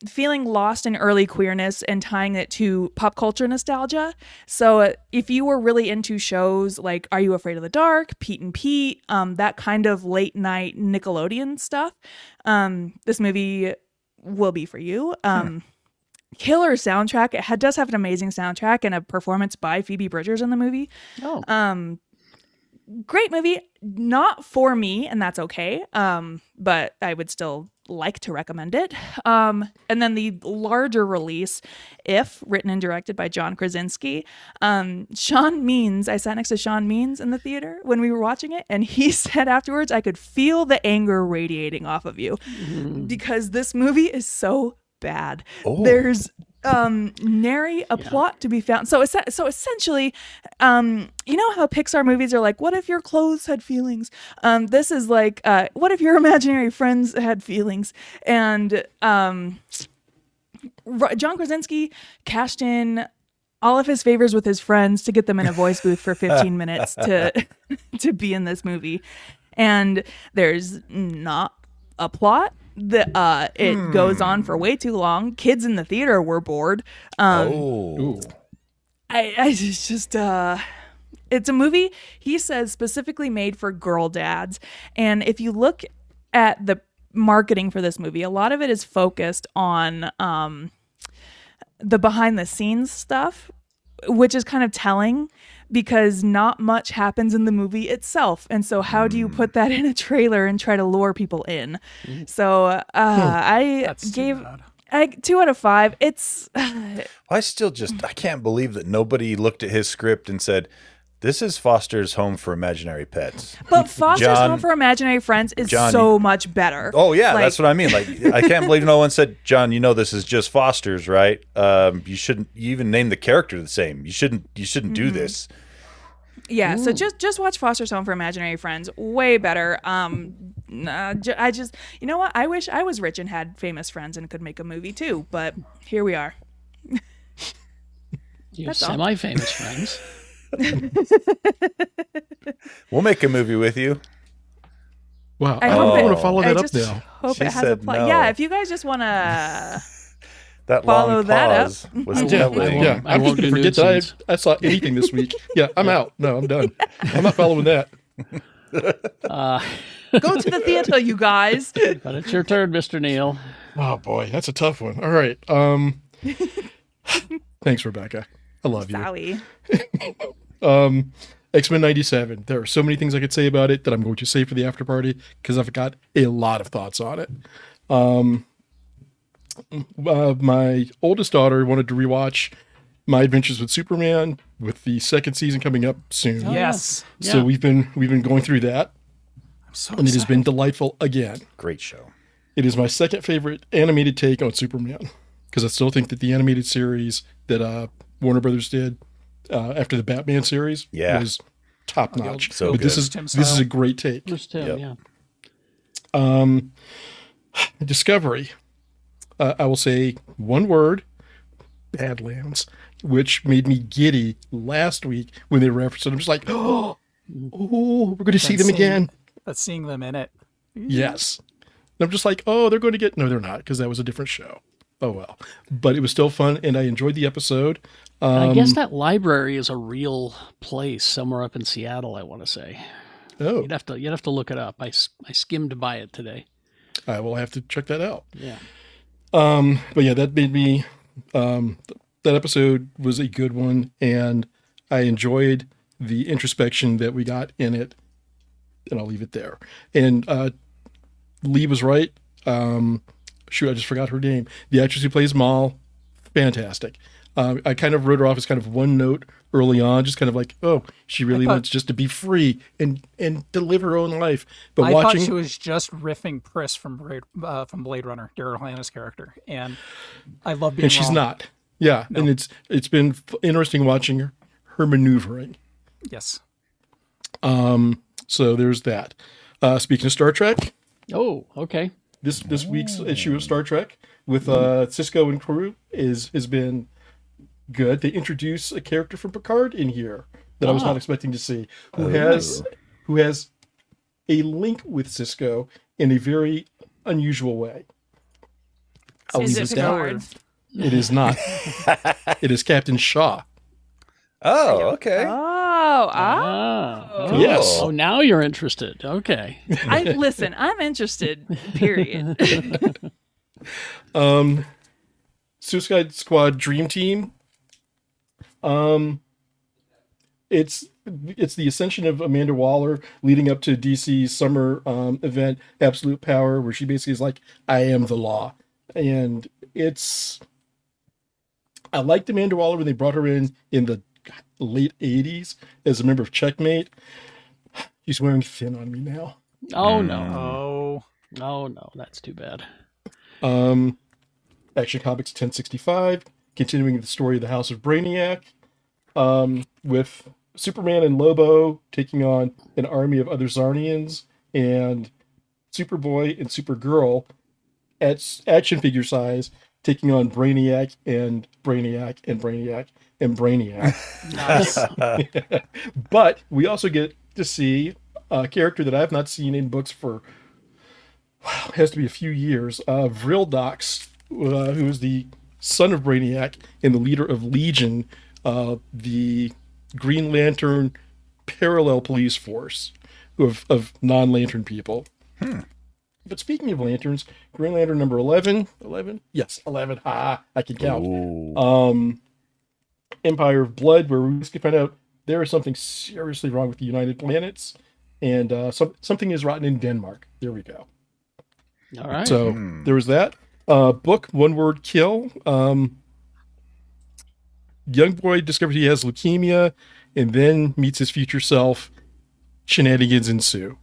feeling lost in early queerness and tying it to pop culture nostalgia. So uh, if you were really into shows like Are You Afraid of the Dark, Pete and Pete, um, that kind of late night Nickelodeon stuff, um, this movie will be for you. Um, hmm. Killer soundtrack. It had, does have an amazing soundtrack and a performance by Phoebe Bridgers in the movie. Oh. Um, great movie. Not for me, and that's okay. Um, but I would still like to recommend it. Um, and then the larger release, If, written and directed by John Krasinski. Um, Sean Means, I sat next to Sean Means in the theater when we were watching it, and he said afterwards, I could feel the anger radiating off of you mm. because this movie is so bad. Oh. There's um nary a yeah. plot to be found. So so essentially, um, you know how Pixar movies are like, what if your clothes had feelings? Um, this is like, uh, what if your imaginary friends had feelings? And um, John Krasinski cashed in all of his favors with his friends to get them in a voice booth for fifteen minutes to to be in this movie. And there's not a plot. The uh, it hmm. goes on for way too long. Kids in the theater were bored. Um, oh, I, I just, just uh, it's a movie he says specifically made for girl dads. And if you look at the marketing for this movie, a lot of it is focused on um, the behind the scenes stuff, which is kind of telling because not much happens in the movie itself. And so how do you put that in a trailer and try to lure people in? Mm. So uh, I That's gave I, two out of five. It's I still just, I can't believe that nobody looked at his script and said, this is Foster's Home for Imaginary Pets. But Foster's John, Home for Imaginary Friends is John, so much better. Oh, yeah, like, that's what I mean. Like, I can't believe no one said, John, you know this is just Foster's, right? Um, you shouldn't you even name the character the same. You shouldn't You shouldn't mm-hmm. do this. Yeah, Ooh. so just just watch Foster's Home for Imaginary Friends. Way better. Um, uh, j- I just, you know what? I wish I was rich and had famous friends and could make a movie too. But here we are. You have semi-famous friends. We'll make a movie with you. Wow, I, I oh. want to follow that I up now. Hope she it has said a plot. No. Yeah, if you guys just want to that follow long that pause up. was yeah, telling. yeah. I'm just going to forget that I, I saw anything this week. Yeah, I'm out. No, I'm done. I'm not following that. Uh, Go to the theater, you guys. But it's your turn, Mister Neal. Oh boy, that's a tough one. All right. Um, thanks, Rebecca. I love Sorry. you. um, X-Men ninety-seven. There are so many things I could say about it that I'm going to say for the after party because I've got a lot of thoughts on it. Um, uh, my oldest daughter wanted to rewatch My Adventures with Superman with the second season coming up soon. Oh, yes. So yeah. we've been we've been going through that. I'm so and excited. it has been delightful again. Great show. It is my second favorite animated take on Superman because I still think that the animated series that uh, Warner Brothers did uh, after the Batman series yeah. was top notch. So but good. this is Tim this style. is a great take. Just Tim, Yep. yeah. Um, Discovery. Uh, I will say one word: Badlands, which made me giddy last week when they referenced it. I'm just like, oh, oh we're going to see them seeing, again. But seeing them in it. Yes. And I'm just like, oh, they're going to get, no, they're not, because that was a different show. Oh, well. But it was still fun, and I enjoyed the episode. Um, I guess that library is a real place somewhere up in Seattle, I want to say. Oh. You'd have to, you'd have to look it up. I, I skimmed by it today. I will have to check that out. Yeah. Um, but yeah, that made me, um, th- that episode was a good one, and I enjoyed the introspection that we got in it, and I'll leave it there. And uh, Lee was right. Um, shoot, I just forgot her name. The actress who plays Maul, fantastic. Uh, I kind of wrote her off as kind of one note early on, just kind of like, oh, she really thought, wants just to be free and and to live her own life. But I watching, thought she was just riffing Pris from Blade, uh, from Blade Runner, Daryl Hannah's character, and I love being and she's wrong. not. Yeah, no. And it's it's been f- interesting watching her, her maneuvering. Yes. Um. So there's that. Uh, speaking of Star Trek, Oh, okay. this this week's issue of Star Trek with uh, Cisco and crew is has been good. They introduce a character from Picard in here that I was Ah. not expecting to see, who has who has a link with Cisco in a very unusual way. I'll Is leave it this down. Picard? It is not. It is Captain Shaw. Oh, okay. Oh, oh. Ah. Yes. Oh, now you're interested. Okay. I listen. I'm interested. Period. Um, Suicide Squad Dream Team. Um, it's it's the ascension of Amanda Waller leading up to D C's summer um, event, Absolute Power, where she basically is like, "I am the law," and it's. I liked Amanda Waller when they brought her in in the late eighties as a member of Checkmate. She's wearing thin on me now. Oh, no. Oh, Oh, no. That's too bad. Um, Action Comics ten sixty-five, continuing the story of the House of Brainiac, um, with Superman and Lobo taking on an army of other Zarnians, and Superboy and Supergirl at s- action figure size taking on Brainiac and Brainiac and Brainiac and Brainiac. Nice. But we also get to see a character that I've not seen in books for, wow, it has to be a few years, uh, Vrildox, uh, who is the son of Brainiac and the leader of Legion, uh, the Green Lantern parallel police force of, of non-lantern people. Hmm. But speaking of lanterns, Green Lantern number eleven, eleven? Yes, eleven. Ha, I can count. Ooh. Um, Empire of Blood, where we basically find out there is something seriously wrong with the United Planets, and uh, some, something is rotten in Denmark. There we go. All right. So Hmm. there was that. Uh, book, One Word Kill. Um, young boy discovers he has leukemia and then meets his future self. Shenanigans ensue.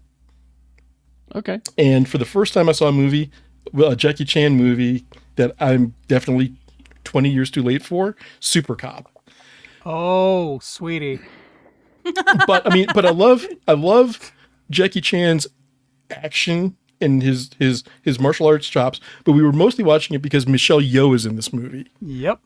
Okay. And for the first time I saw a movie, well, a Jackie Chan movie that I'm definitely twenty years too late for, Super Cop. oh, sweetie. But I mean, but I love, I love Jackie Chan's action and his, his, his martial arts chops, but we were mostly watching it because Michelle Yeoh is in this movie. Yep.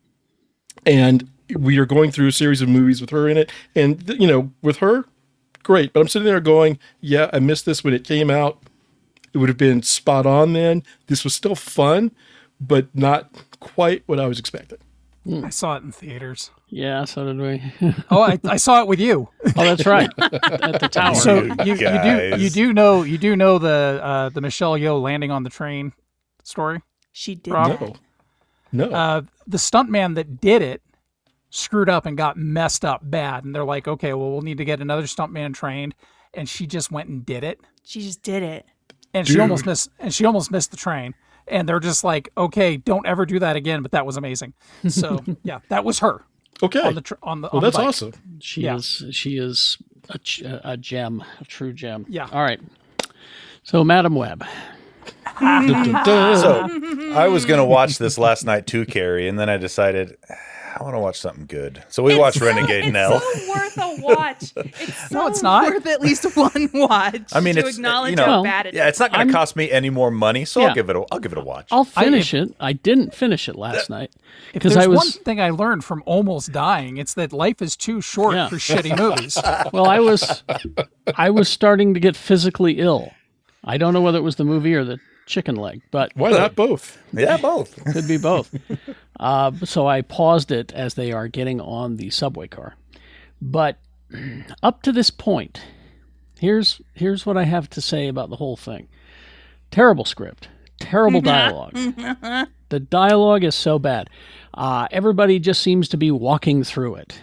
And we are going through a series of movies with her in it. And, th- you know, with her, great. But I'm sitting there going, yeah, I missed this when it came out. It would have been spot on then. This was still fun, but not quite what I was expecting. I saw it in theaters. Yeah, so did we. Oh, I, I saw it with you. Oh, that's right. At the tower. So you, you do guys. you do know you do know the uh, the Michelle Yeoh landing on the train story. She did. Rob? that. No. No. Uh, the stuntman that did it screwed up and got messed up bad, and they're like, okay, well, we'll need to get another stuntman trained, and she just went and did it, She just did it. and she Dude. almost missed, and she almost missed the train, and they're just like, okay, don't ever do that again. But that was amazing. So yeah, that was her okay. on the tr- on the. Well, on the that's bike. awesome. She Yeah. is she is a, ch- a gem, a true gem. Yeah. All right. So, Madam Web. Dun, dun, dun. So I was gonna watch this last night too, Carrie, and then I decided I want to watch something good. So we watched Renegade It's Nell. so worth a watch. It's so No, it's not. worth at least one watch. I mean, to it's acknowledge you know, how bad it is. yeah, it's not going I'm- to cost me any more money, so Yeah. I'll give it. A, I'll give it a watch. I'll I- finish it. I didn't finish it last night If because there's I was one thing I learned from almost dying, it's that life is too short Yeah. for shitty movies. well, I was I was starting to get physically ill. I don't know whether it was the movie or the chicken leg, but Why not both? Yeah, both. could be both. Uh, so I paused it as they are getting on the subway car. But up to this point, here's here's what I have to say about the whole thing. Terrible script, terrible dialogue. The dialogue is so bad. Uh, everybody just seems to be walking through it.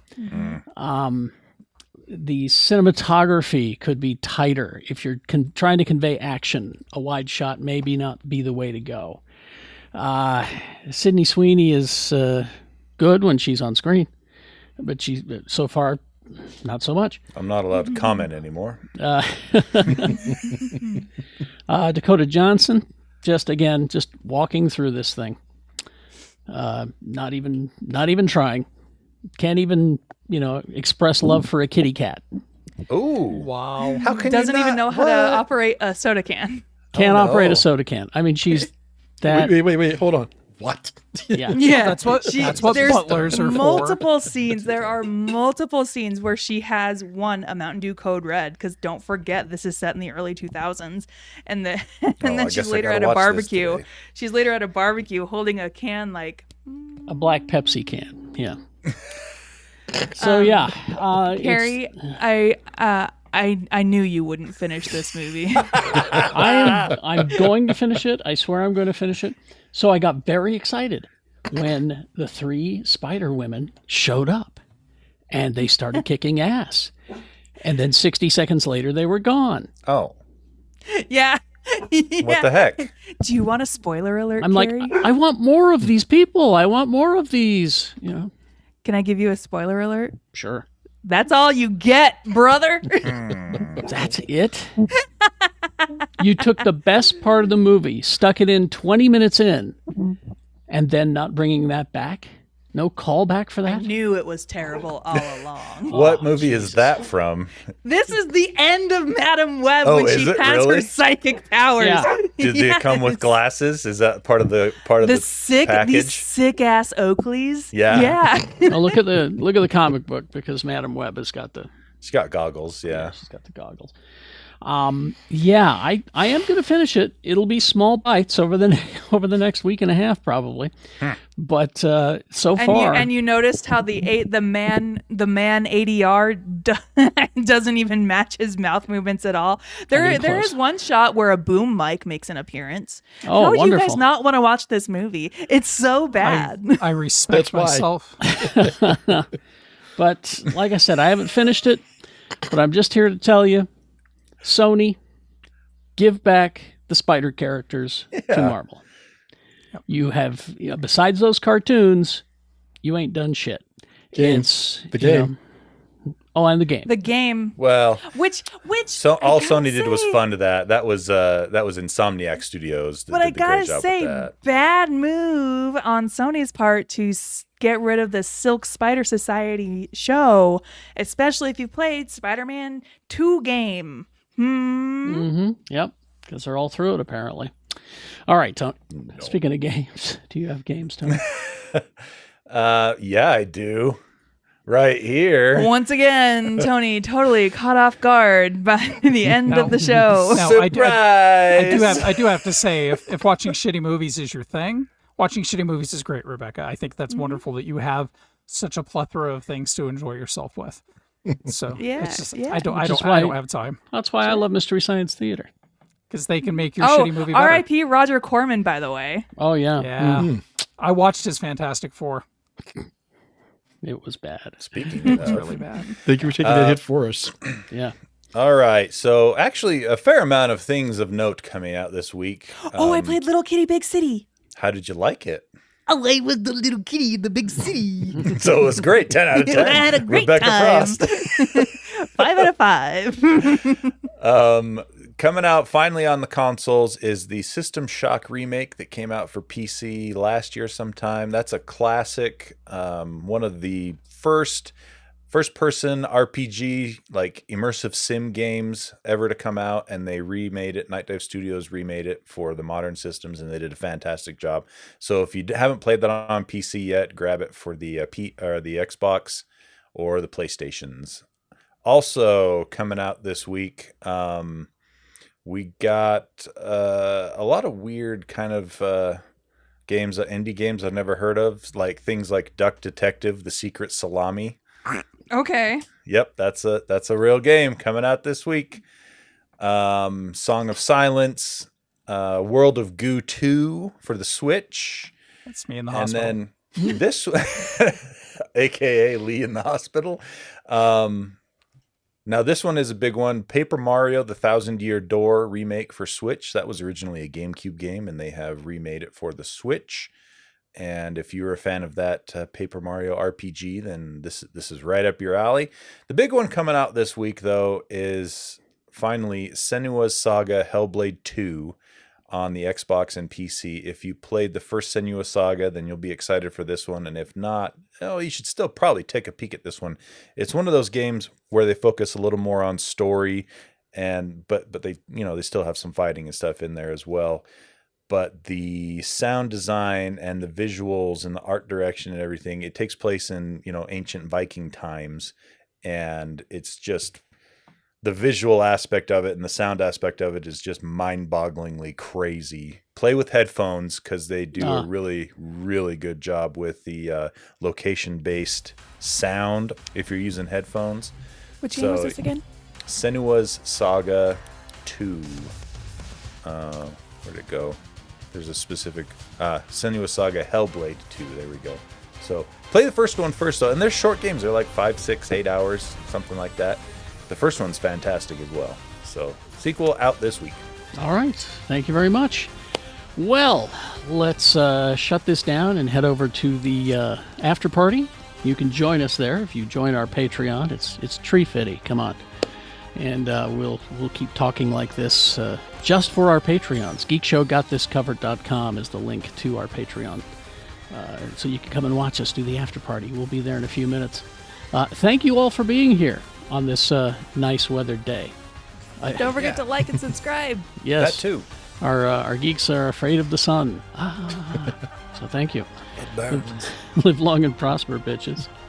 Um, the cinematography could be tighter. If you're con- trying to convey action, a wide shot maybe not be the way to go. Uh, Sydney Sweeney is uh, good when she's on screen, but she so far not so much. I'm not allowed to comment anymore. Uh, uh, Dakota Johnson, just again, just walking through this thing. Uh, not even, not even trying. Can't even, you know, express love for a kitty cat. Ooh, Wow. how can Doesn't you even not- know how what? to operate a soda can. Can't Oh, operate no. a soda can. I mean, she's that. Wait, wait, wait, wait. Hold on. What? Yeah. Yeah, That's what- that's what there's butlers are for. multiple scenes. There are multiple scenes where she has one a Mountain Dew Code Red, because don't forget this is set in the early two thousands, and the and Oh, I then she's guess I later gotta at a watch this barbecue. today. She's later at a barbecue holding a can like A black Pepsi can. Yeah. So yeah, uh, it's- Carrie. I uh, I I knew you wouldn't finish this movie. I am I'm going to finish it. I swear I'm going to finish it. So I got very excited when the three Spider Women showed up and they started kicking ass. And then sixty seconds later they were gone. Oh, yeah. what the heck? Do you want a spoiler alert, I'm like, Carrie? I want more of these people. I want more of these, you know. Can I give you a spoiler alert? Sure. That's all you get, brother. That's it. You took the best part of the movie, stuck it in twenty minutes in, and then not bringing that back? No callback for I that? knew it was terrible all along. What movie is that from? This is the end of Madam Web Oh, when is she it has really? her psychic powers. Yeah. Did it come with Yes. glasses? Is that part of the part of The the, sick, package? these sick ass Oakleys. Yeah. yeah. Oh, look at the look at the comic book because Madam Web has got the She's got goggles. Yeah. she's got the goggles. Um, yeah, I, I am going to finish it. It'll be small bites over the over the next week and a half probably. But uh, so And you, far, and you noticed how the eight, the man the man A D R do, doesn't even match his mouth movements at all. There even there close. is one shot where a boom mic makes an appearance. Oh, how would you guys wonderful. not want to watch this movie? It's so I, bad. I respect That's why. myself. but like I said, I haven't finished it. But I'm just here to tell you, Sony, give back the Spider characters to Marvel. You have, you know, besides those cartoons, you ain't done shit. Game. It's The you game. know- oh, and the game. The game, Well, which which so I all gotta Sony did was say- fund that. That was uh that was Insomniac Studios. That But I did the great gotta job with say, that. bad move on Sony's part to s- get rid of the Silk Spider Society show, especially if you played Spider-Man two game. Hmm. Mm-hmm. Yep, because they're all through it apparently. All right, Tony. Speaking of games, do you have games, Tony? Uh, yeah, I do. Right here. Once again, Tony totally caught off guard by the end Now- of the show. now, I do- I- Surprise! I do have I do have to say, if, if watching shitty movies is your thing, watching shitty movies is great, Rebecca. I think that's wonderful that you have such a plethora of things to enjoy yourself with. So Yeah, it's just, yeah. I don't I Which is don't I why- don't have time That's why I love Mystery Science Theater. because they can make your Oh, shitty movie better. R I P Roger Corman, by the way. Oh yeah, Yeah, Mhm. I watched his Fantastic Four. It was bad. Speaking It's of, really bad. Thank you for taking that hit for us. Yeah. all right. So actually, a fair amount of things of note coming out this week. Oh, I Um, played Little Kitty Big City. How did you like it? Oh, I was the little kitty in the big city. So it was great. Ten out of ten. I had a great Rebecca time. Frost. Five out of five. Um, coming out finally on the consoles is the System Shock remake that came out for P C last year sometime. That's a classic, um, one of the first first-person R P G, like immersive sim games ever to come out, and they remade it. Night Dive Studios remade it for the modern systems, and they did a fantastic job. So if you d- haven't played that on P C yet, grab it for the uh, P or the Xbox or the PlayStations. Also coming out this week, um, we got uh, a lot of weird kind of uh, games, uh, indie games I've never heard of, like things like Duck Detective: The Secret Salami. Okay. Yep, that's a that's a real game coming out this week. Um, Song of Silence, uh, World of Goo two for the Switch, That's me in the and hospital. then this, A K A Lee in the hospital. Um, now this one is a big one. Paper Mario: The Thousand Year Door remake for Switch. That was originally a GameCube game, and they have remade it for the Switch. And if you're a fan of that uh, Paper Mario R P G, then this this is right up your alley. The big one coming out this week, though, is finally Senua's Saga Hellblade two on the Xbox and P C. If you played the first Senua Saga, then you'll be excited for this one. And if not, oh, you should still probably take a peek at this one. It's one of those games where they focus a little more on story, and but but they you know they still have some fighting and stuff in there as well. but the sound design and the visuals and the art direction and everything, it takes place in, you know, ancient Viking times. And it's just the visual aspect of it and the sound aspect of it is just mind-bogglingly crazy. Play with headphones because they do Ah. a really, really good job with the uh, location-based sound if you're using headphones. Which game was So- this again? Senua's Saga two. Uh, where'd it go? There's a specific uh, Senua's Saga Hellblade two. There we go. So play the first one first, though. And they're short games. They're like five, six, eight hours, something like that. The first one's fantastic as well. So sequel out this week. All right. Thank you very much. Well, let's uh, shut this down and head over to the uh, after party. You can join us there if you join our Patreon. It's it's tree fitty. Come on, and uh, we'll we'll keep talking like this uh, just for our Patreons. geek show got this covered dot com is the link to our Patreon, uh, so you can come and watch us do the after party. We'll be there in a few minutes. Uh, thank you all for being here on this uh, nice weathered day. I, Don't forget to like and subscribe. yes, That too. Our uh, our geeks are afraid of the sun. Ah. So thank you. It burns. Live long and prosper, bitches.